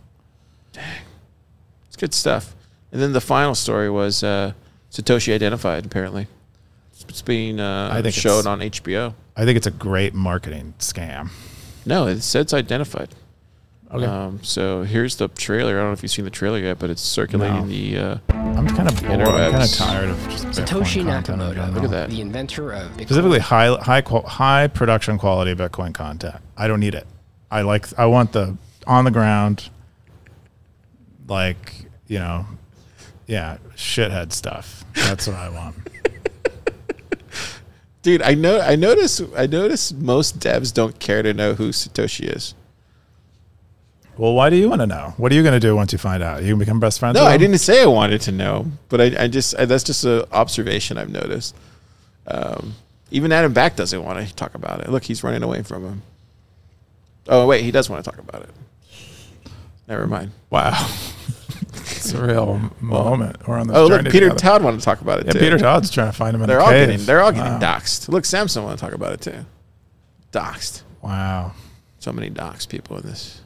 A: It's good stuff. And then the final story was uh, Satoshi identified, apparently. It's being uh,
D: I think
A: shown
D: it's-
A: on H B O.
D: I think it's a great marketing scam.
A: No, it says it's identified.
D: Okay,
A: Um, so here's the trailer. I don't know if you've seen the trailer yet, but it's circulating
D: No.
A: the. Uh,
D: I'm kind of bored. I'm kind of
A: interwebs.
D: tired of just
E: Satoshi
D: Bitcoin content in
E: Nakamoto,
D: general.
A: Look at that.
E: the inventor of Bitcoin.
D: Specifically, high high qual- high production quality Bitcoin content. I don't need it. I like. I want the on the ground, like you know, yeah, shithead stuff. That's what I want.
A: dude, I know. I notice. I notice most devs don't care to know who Satoshi is.
D: Well, why do you want to know? What are you going to do once you find out? You can become best friends?
A: No,
D: with
A: I
D: him?
A: didn't say I wanted to know, but I, I just I, that's just an observation I've noticed. Um, even Adam Back doesn't want to talk about it. Look, he's running away from him. Oh wait, he does want to talk about it. Never mind.
D: Wow. It's a real moment. We're on this
A: Oh
D: journey
A: look, Peter
D: together.
A: Todd wanted to talk about it
D: Yeah,
A: too.
D: Peter Todd's trying to find him in
A: They're
D: the
A: all
D: cave.
A: getting they're all getting
D: Wow.
A: doxxed. Look, Samson wanted to talk about it too. Doxed.
D: Wow.
A: So many doxed people in this.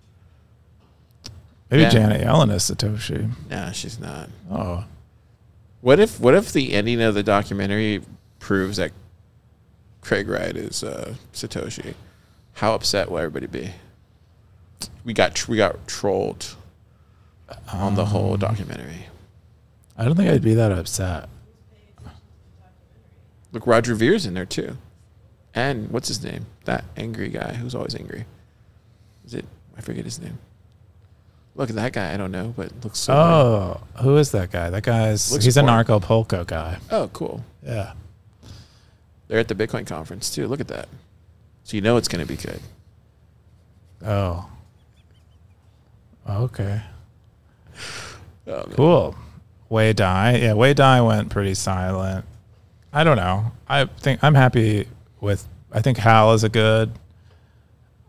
D: Maybe
A: Yeah.
D: Janet Yellen is Satoshi.
A: Nah, she's not.
D: Oh.
A: What if what if the ending of the documentary proves that Craig Wright is uh, Satoshi? How upset will everybody be? We got tr- we got trolled on the whole
D: Um,
A: documentary.
D: I don't think I'd be that upset.
A: Look, Roger Vere's in there too, and what's his name? That angry guy who's always angry. Is it? I forget his name. Look at that guy. I don't know, but looks so.
D: Oh, who is that guy? That guy's
A: Looks
D: he's a
A: boring.
D: Narcopolco guy.
A: Oh, cool.
D: Yeah.
A: They're at the Bitcoin conference too. Look at that. So you know it's going to be good.
D: Oh. Okay.
A: Oh, man.
D: Cool. Wei Dai. Yeah, Wei Dai went pretty silent. I don't know. I think I'm happy with I think Hal is a good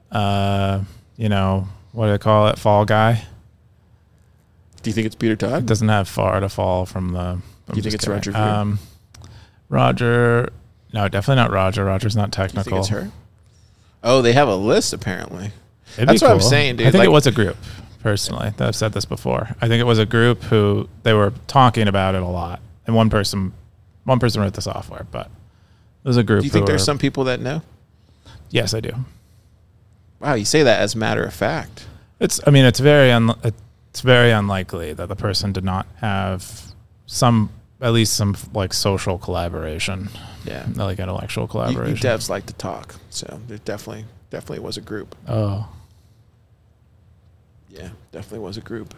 D: uh, you know, what do they call it? Fall guy.
A: Do you think it's Peter
D: It
A: Todd?
D: doesn't have far to fall from the. I'm
A: You think
D: just
A: it's
D: kidding.
A: Roger Ver?
D: Um, Roger. No, definitely not Roger. Roger's not
A: You think
D: technical.
A: it's her? Oh, they have a list apparently.
D: It'd
A: That's
D: be
A: what I'm
D: cool.
A: saying, dude.
D: I think
A: Like-
D: it was a group, personally. I've said this before. I think it was a group who they were talking about it a lot, and one person, one person wrote the software, but it was a group.
A: Do you think
D: who
A: there's
D: were-
A: some people that know?
D: Yes, I do.
A: Wow, you say that as a matter of fact.
D: It's. I mean, it's very un, It's very unlikely that the person did not have some, at least some like social collaboration,
A: Yeah.
D: like intellectual
A: You,
D: collaboration.
A: you devs like to talk, so there definitely definitely was a group.
D: oh,
A: Yeah, definitely was a group.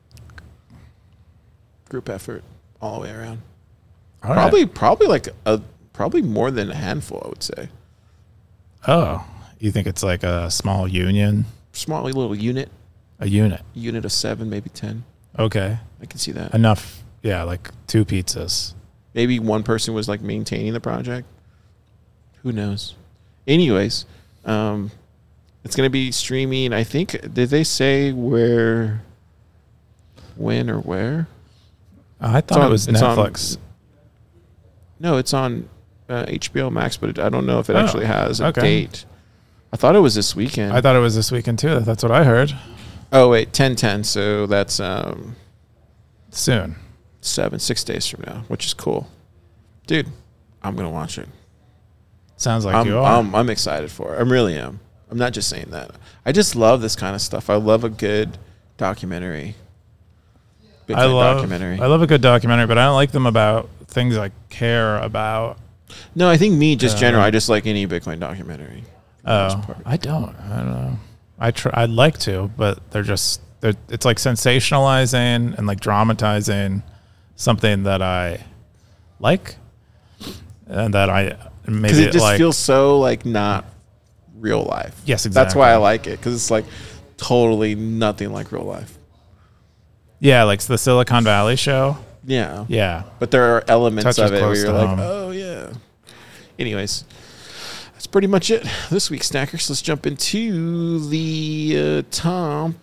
A: Group effort all the way around.
D: all right.
A: Probably probably like a probably more than a handful, I would say.
D: Oh, you think it's like a small union,
A: Small little unit,
D: a unit?
A: unit of seven, maybe ten.
D: Okay,
A: I can see that.
D: enough. Yeah, like two pizzas.
A: Maybe one person was like maintaining the project. Who knows? Anyways, um, it's gonna be streaming. I think did they say where, when, or where?
D: I thought
A: on-
D: it was
A: it's on-
D: Netflix.
A: No, it's on uh, H B O Max, but it, I don't know if it
D: Oh,
A: actually has a
D: okay.
A: date. I thought it was this weekend.
D: I thought it was this weekend too. That's what I heard.
A: oh wait, ten ten. So that's um,
D: Soon.
A: seven, six days from now, which is cool, dude. I'm gonna watch it.
D: Sounds like
A: I'm,
D: you are.
A: I'm I'm excited for it. I really am. I'm not just saying that. I just love this kind of stuff. I love a good documentary. Bitcoin
D: I love.
A: documentary.
D: I love a good documentary, but I don't like them about things I care about.
A: no, I think me just
D: Uh,
A: general. I just like any Bitcoin documentary. for the most
D: Oh,
A: part.
D: I don't. I don't know. I try. I'd like to, but they're just. They're, it's like sensationalizing and like dramatizing something that I like, and that I
A: Because
D: maybe
A: it just
D: like.
A: feels so like not real life.
D: Yes,
A: That's why I
D: exactly.
A: like it, because it's like totally nothing like real life.
D: yeah, like the Silicon Valley show.
A: Yeah.
D: Yeah.
A: But there are elements
D: Touches
A: of it where
D: close
A: you're
D: to
A: like,
D: home.
A: oh yeah. Anyways, that's pretty much it this week, Snackers. Let's jump into the uh, top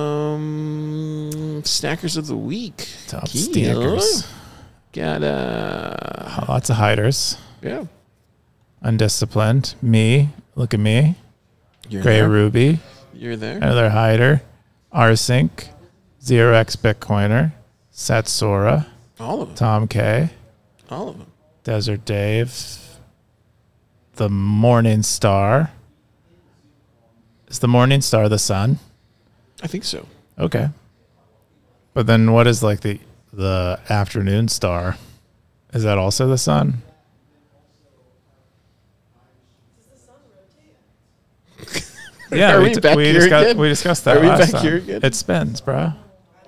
A: um, Snackers of the week.
D: Top
A: Yeah.
D: stickers.
A: Got uh,
D: Lots of hiders.
A: yeah.
D: Undisciplined. Me. Look at me.
A: You're
D: Gray
A: there.
D: Ruby.
A: You're there.
D: Another hider. Rsync. Zero X Bitcoiner. Satsura.
A: All of them.
D: Tom K.
A: All of them.
D: Desert Dave. The Morning Star. Is the Morning Star the sun?
A: I think so.
D: Okay. But then what is like the the afternoon star? Is that also the sun? Yeah,
A: Are
D: we,
A: we
D: t-
A: back
D: we,
A: here
D: discussed,
A: again?
D: we discussed that
A: Are we
D: last
A: back
D: time.
A: here again?
D: It spins, bro.
A: That,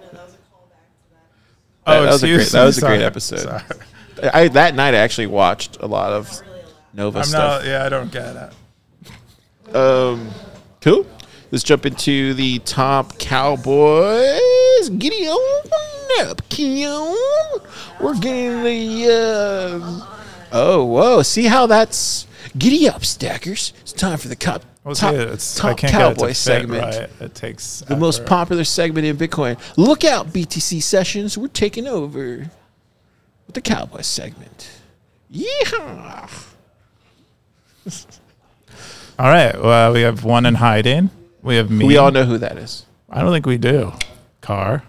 D: Oh,
A: that was a great.
D: excuse
A: That
D: me,
A: was a great
D: sorry.
A: episode.
D: Sorry.
A: I that night I actually watched a lot of Nova
D: I'm
A: stuff.
D: not. Yeah, I don't get it.
A: Um, cool. Let's jump into the top Cowboys. Giddy on up, Kim. We're getting the. Uh, oh, whoa! See how that's giddy up, Stackers. It's time for the cop,
D: Well,
A: top,
D: see, it's, I
A: top
D: can't
A: Cowboy
D: get it to fit
A: segment.
D: Right. It takes
A: The most
D: effort.
A: popular segment in Bitcoin. Look out, B T C sessions. We're taking over with the Cowboy segment. Yeah.
D: All right. Well, we have one in hiding. We have me.
A: We all know who that is.
D: I don't think we do. Car.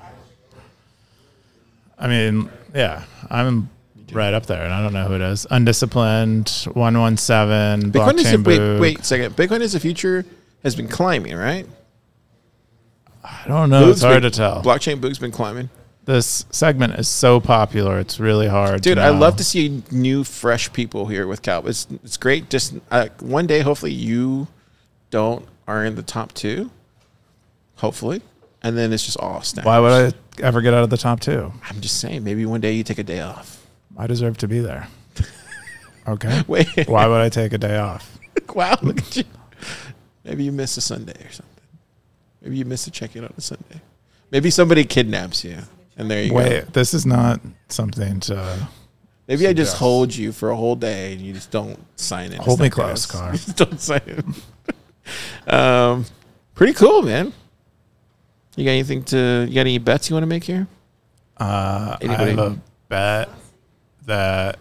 D: I mean, yeah, I'm right up there, and I don't know who it is. Undisciplined, one one seven,
A: Bitcoin is a,
D: blockchain
A: wait,
D: boog.
A: wait a second. Bitcoin is the future has been climbing, right?
D: I don't know. It's
A: Boog's
D: hard
A: been-
D: to tell.
A: Blockchain Boog's been climbing.
D: This segment is so popular; it's really hard.
A: Dude,
D: to
A: I
D: know.
A: love to see new, fresh people here with Cowboys. It's, it's great. Just uh, one day, hopefully, you don't are in the top two. Hopefully. And then it's just all snaps.
D: Why would I ever get out of the top two?
A: I'm just saying, maybe one day you take a day off.
D: I deserve to be there. Okay.
A: Wait.
D: Why would I take a day off?
A: Wow, look at you. Maybe you miss a Sunday or something. Maybe you miss a check-in on a Sunday. Maybe somebody kidnaps you, and there you
D: Wait,
A: go.
D: this is not something to
A: Maybe I just
D: suggest.
A: hold you for a whole day, and you just don't sign it.
D: Hold me close, Car.
A: Just don't sign it. um, pretty cool, man. You got anything to? You got any bets you want to make here?
D: Uh, I
A: Anybody?
D: have a bet that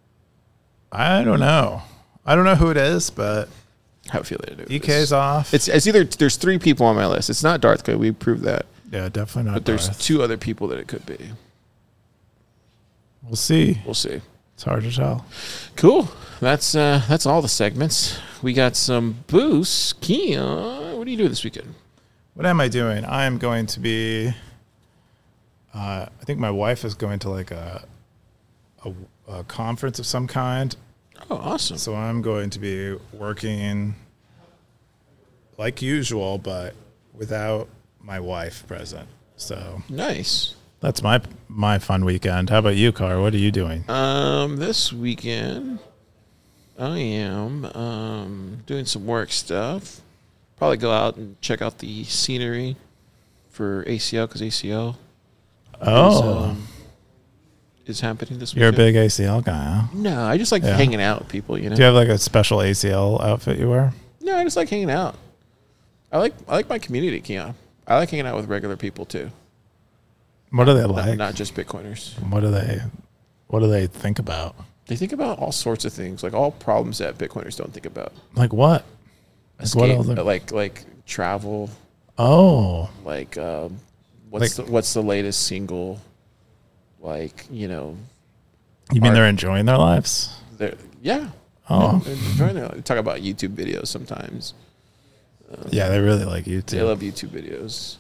D: I don't know. I don't know who it is, but
A: I have a feeling it is.
D: E K's off.
A: It's it's either there's three people on my list. It's not Darth Code. We proved that.
D: yeah, definitely not.
A: But there's
D: Darth.
A: two other people that it could be.
D: We'll see.
A: We'll see.
D: It's hard to tell.
A: Cool. That's uh, that's all the segments. We got some boosts. Keon, what are you doing this weekend?
D: What am I doing? I am going to be. Uh, I think my wife is going to like a, a a conference of some kind.
A: Oh, awesome.
D: So I'm going to be working like usual, but without my wife present. So
A: Nice.
D: that's my my fun weekend. How about you, Car? What are you doing?
A: Um, this weekend, I am um doing some work stuff. Probably go out and check out the scenery for A C L because A C L is,
D: Oh,
A: um, is happening this
D: you're a
A: weekend.
D: big A C L guy, huh?
A: No, I just like
D: Yeah.
A: hanging out with people. You know.
D: Do you have like a special A C L outfit you wear?
A: No, I just like hanging out. I like I like my community, Keon. I like hanging out with regular people too,
D: What do they
A: not,
D: like?
A: not just Bitcoiners.
D: What do they What do they think about?
A: They think about all sorts of things, like all problems that Bitcoiners don't think about.
D: Like what? Like what
A: Escape,
D: else?
A: like like travel,
D: Oh,
A: like um, what's
D: Like-
A: the, what's the latest single, like you know,
D: you mean
A: Art.
D: they're enjoying their lives?
A: they're yeah.
D: Oh,
A: They're enjoying it. They talk about YouTube videos sometimes.
D: yeah, they really like you
A: They
D: too.
A: love YouTube videos,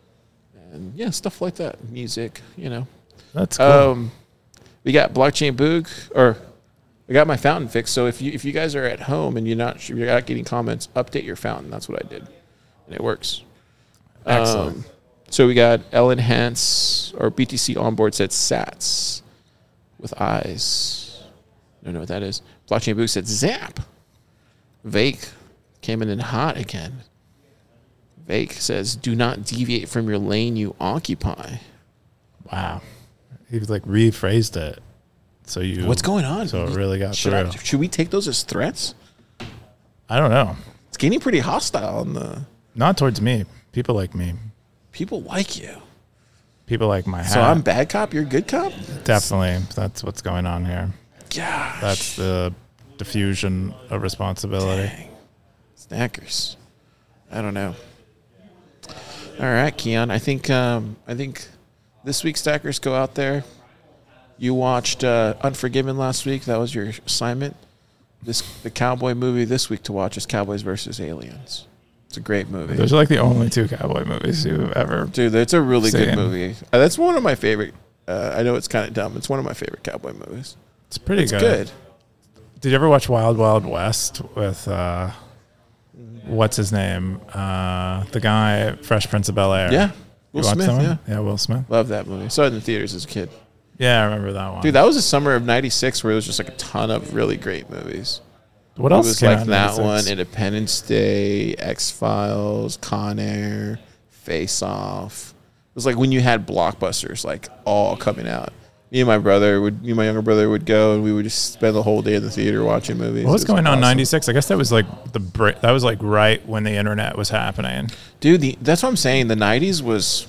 A: and yeah, stuff like that. Music, you know.
D: That's cool.
A: Um, we got blockchain boog, or I got my fountain fixed. So if you if you guys are at home and you're not you're not getting comments, update your fountain. That's what I did, and it works.
D: Excellent.
A: Um, so we got L Enhance or B T C onboard said Sats with eyes. I don't know what that is. Blockchain boog said Zap. Vake came in and hot again. Vake says, "Do not deviate from your lane you occupy."
D: Wow, he like rephrased it. So you.
A: What's going on?
D: So it really got
A: should,
D: through.
A: I, should we take those as threats?
D: I don't know.
A: It's getting pretty hostile, and the
D: Not towards me. People like me.
A: people like you.
D: People like my hat.
A: So I'm bad cop, you're good cop?
D: Definitely. That's what's going on here.
A: Gosh.
D: That's the diffusion of responsibility.
A: Dang. Snackers. I don't know. All right, Keon. I think um, I think this week stackers go out there. You watched uh, Unforgiven last week. That was your assignment. This the cowboy movie this week to watch is Cowboys versus Aliens. It's a great movie.
D: Those are like the only two cowboy movies you've ever.
A: Dude, it's a really good
D: Same.
A: movie. Uh, that's one of my favorite. Uh, I know it's kind of dumb. It's one of my favorite cowboy movies.
D: It's pretty
A: It's
D: good.
A: good.
D: Did you ever watch Wild Wild West with uh, what's his name? Uh, the guy Fresh Prince of Bel Air.
A: Yeah.
D: You
A: Will
D: watched
A: Smith,
D: that one?
A: yeah.
D: Yeah, Will Smith.
A: Love that movie. Saw it in the theaters as a kid.
D: Yeah, I remember that one.
A: Dude, that was the summer of ninety-six where it was just like a ton of really great movies.
D: what
A: It
D: else
A: was
D: came
A: like
D: out in
A: that
D: ninety-six?
A: one, Independence Day, X-Files, Con Air, Face Off. It was like when you had blockbusters like all coming out. Me and my brother would, me and my younger brother would go, and we would just spend the whole day in the theater watching movies.
D: What was
A: It
D: going on in
A: awesome.
D: ninety-six? I guess that was like the break. That was like right when the internet was happening.
A: Dude, the, that's what I'm saying. The nineties was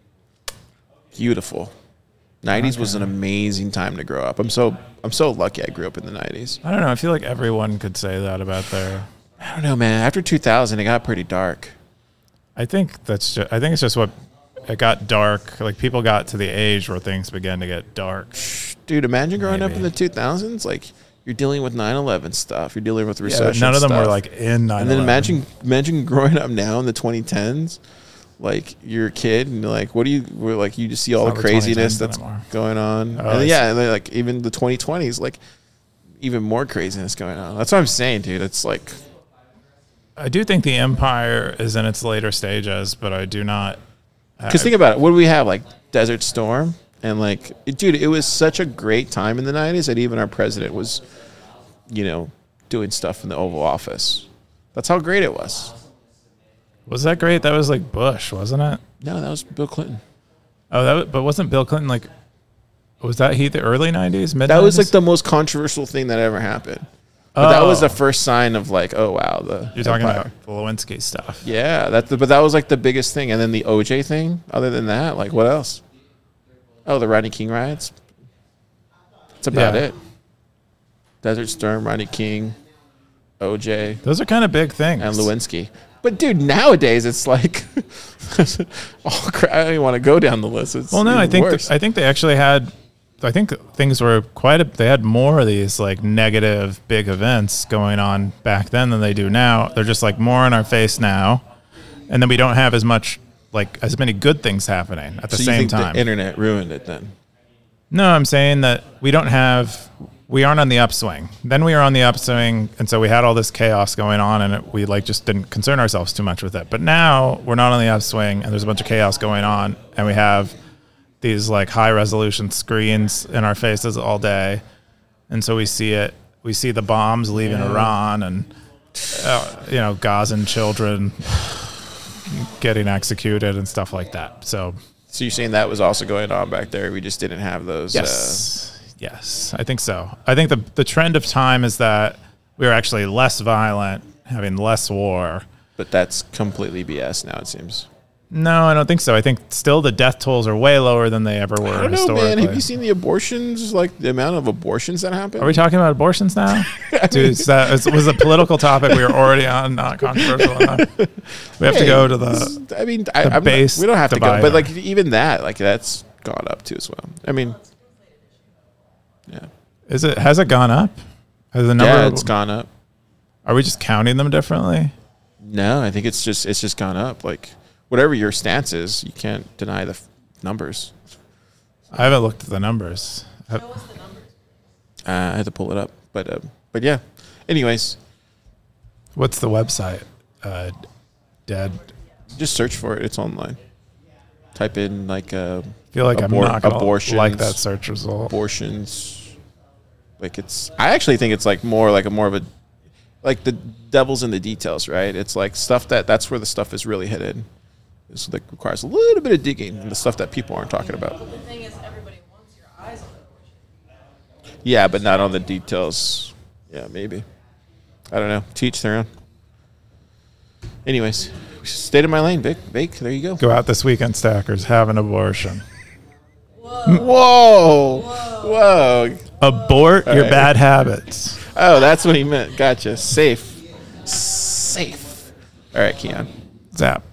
A: beautiful. nineties was an amazing time to grow up. I'm so I'm so lucky I grew up in the nineties.
D: I don't know. I feel like everyone could say that about their.
A: I don't know, man. After two thousand, it got pretty dark.
D: I think that's just. I think it's just what it got dark. Like people got to the age where things began to get dark.
A: Dude, imagine growing up
D: Maybe.
A: in the two thousands. Like, you're dealing with nine eleven stuff. You're dealing with
D: Yeah,
A: recession
D: but none of them were
A: stuff.
D: like in nine.
A: And then imagine imagine growing up now in the twenty tens. Like, you're a kid, and you're like, what do you, we're like, you just see all
D: It's
A: the
D: not the
A: craziness
D: twenty tens
A: that's
D: anymore.
A: going on.
D: Oh,
A: and
D: I
A: yeah, and then like, even the twenty twenties, like, even more craziness going on. That's what I'm saying, dude. It's like,
D: I do think the empire is in its later stages, but I do not.
A: because think about it. What do we have? Like, Desert Storm? And like, it, dude, it was such a great time in the nineties that even our president was, you know, doing stuff in the Oval Office. That's how great it was.
D: Was that great? That was like Bush, wasn't it?
A: No, that was Bill Clinton.
D: Oh, that. Was, but wasn't Bill Clinton like? Was that he the early nineties, mid?
A: That was like the most controversial thing that ever happened. But that was
D: Oh.
A: the first sign of like, oh wow, the
D: You're talking
A: empire.
D: about the Lewinsky stuff.
A: Yeah, that but that was like the biggest thing, and then the O J thing. Other than that, like what else? Oh, the Rodney King riots. That's about
D: Yeah.
A: it. Desert Storm, Rodney King, O J,
D: Those are kind of big things.
A: and Lewinsky. But dude, nowadays it's like, oh crap! I don't even want to go down the list. It's
D: Well, no, I
A: even
D: think
A: worse.
D: th- I think they actually had. I think things were quite. A, they had more of these like negative big events going on back then than they do now. They're just like more in our face now, and then we don't have as much like as many good things happening at the
A: so you
D: same
A: think
D: time.
A: the internet ruined it then?
D: No, I'm saying that we don't have, we aren't on the upswing. Then we were on the upswing, and so we had all this chaos going on, and it, we like just didn't concern ourselves too much with it. But now we're not on the upswing, and there's a bunch of chaos going on, and we have these like high resolution screens in our faces all day, and so we see it. We see the bombs leaving Iran, and uh, you know, Gazan children getting executed and stuff like that. So.
A: So you're saying that was also going on back there? We just didn't have those.
D: Yes. Yes, I think so. I think the the trend of time is that we are actually less violent, having less war.
A: Uh, but that's completely B S now. It seems.
D: No, I don't think so. I think still the death tolls are way lower than they ever were
A: I don't know,
D: historically.
A: man. Have you seen the abortions? Like the amount of abortions that happen?
D: Are we talking about abortions now? Dude, is that is, was a political topic we were already on, not controversial enough. We have to
A: Hey,
D: go to the.
A: I mean, I,
D: the
A: I'm
D: base
A: not, we don't have to go,
D: divider.
A: but like even that, like that's gone up too as well. I mean, yeah,
D: Is it has it gone up? Has the number?
A: yeah, it's gone up.
D: Are we just counting them differently?
A: No, I think it's just it's just gone up. Like whatever your stance is, you can't deny the f- numbers.
D: I haven't looked at the numbers. I-
A: Uh, I had to pull it up, but uh, but yeah. Anyways,
D: What's the website? Uh, dead.
A: just search for it. It's online. Type in like uh,
D: I feel like
A: abor-
D: I'm not gonna
A: abortions,
D: like that search result.
A: abortions. Like it's. I actually think it's like more like a more of a, like the devil's in the details, right? It's like stuff that that's where the stuff is really hidden. This like requires a little bit of digging and the stuff that people aren't talking about.
C: The thing is, everybody wants your eyes on abortion.
A: Yeah, but not on the details. Yeah, maybe. I don't know. Teach their own. Anyways, stayed in my lane, Vic. Vic, there you go.
D: Go out this weekend, stackers. Have an abortion.
A: Whoa. Whoa.
D: Abort your
A: right.
D: bad habits.
A: Oh, that's what he meant. Gotcha. Safe. Safe. All right, Keon.
D: Zap.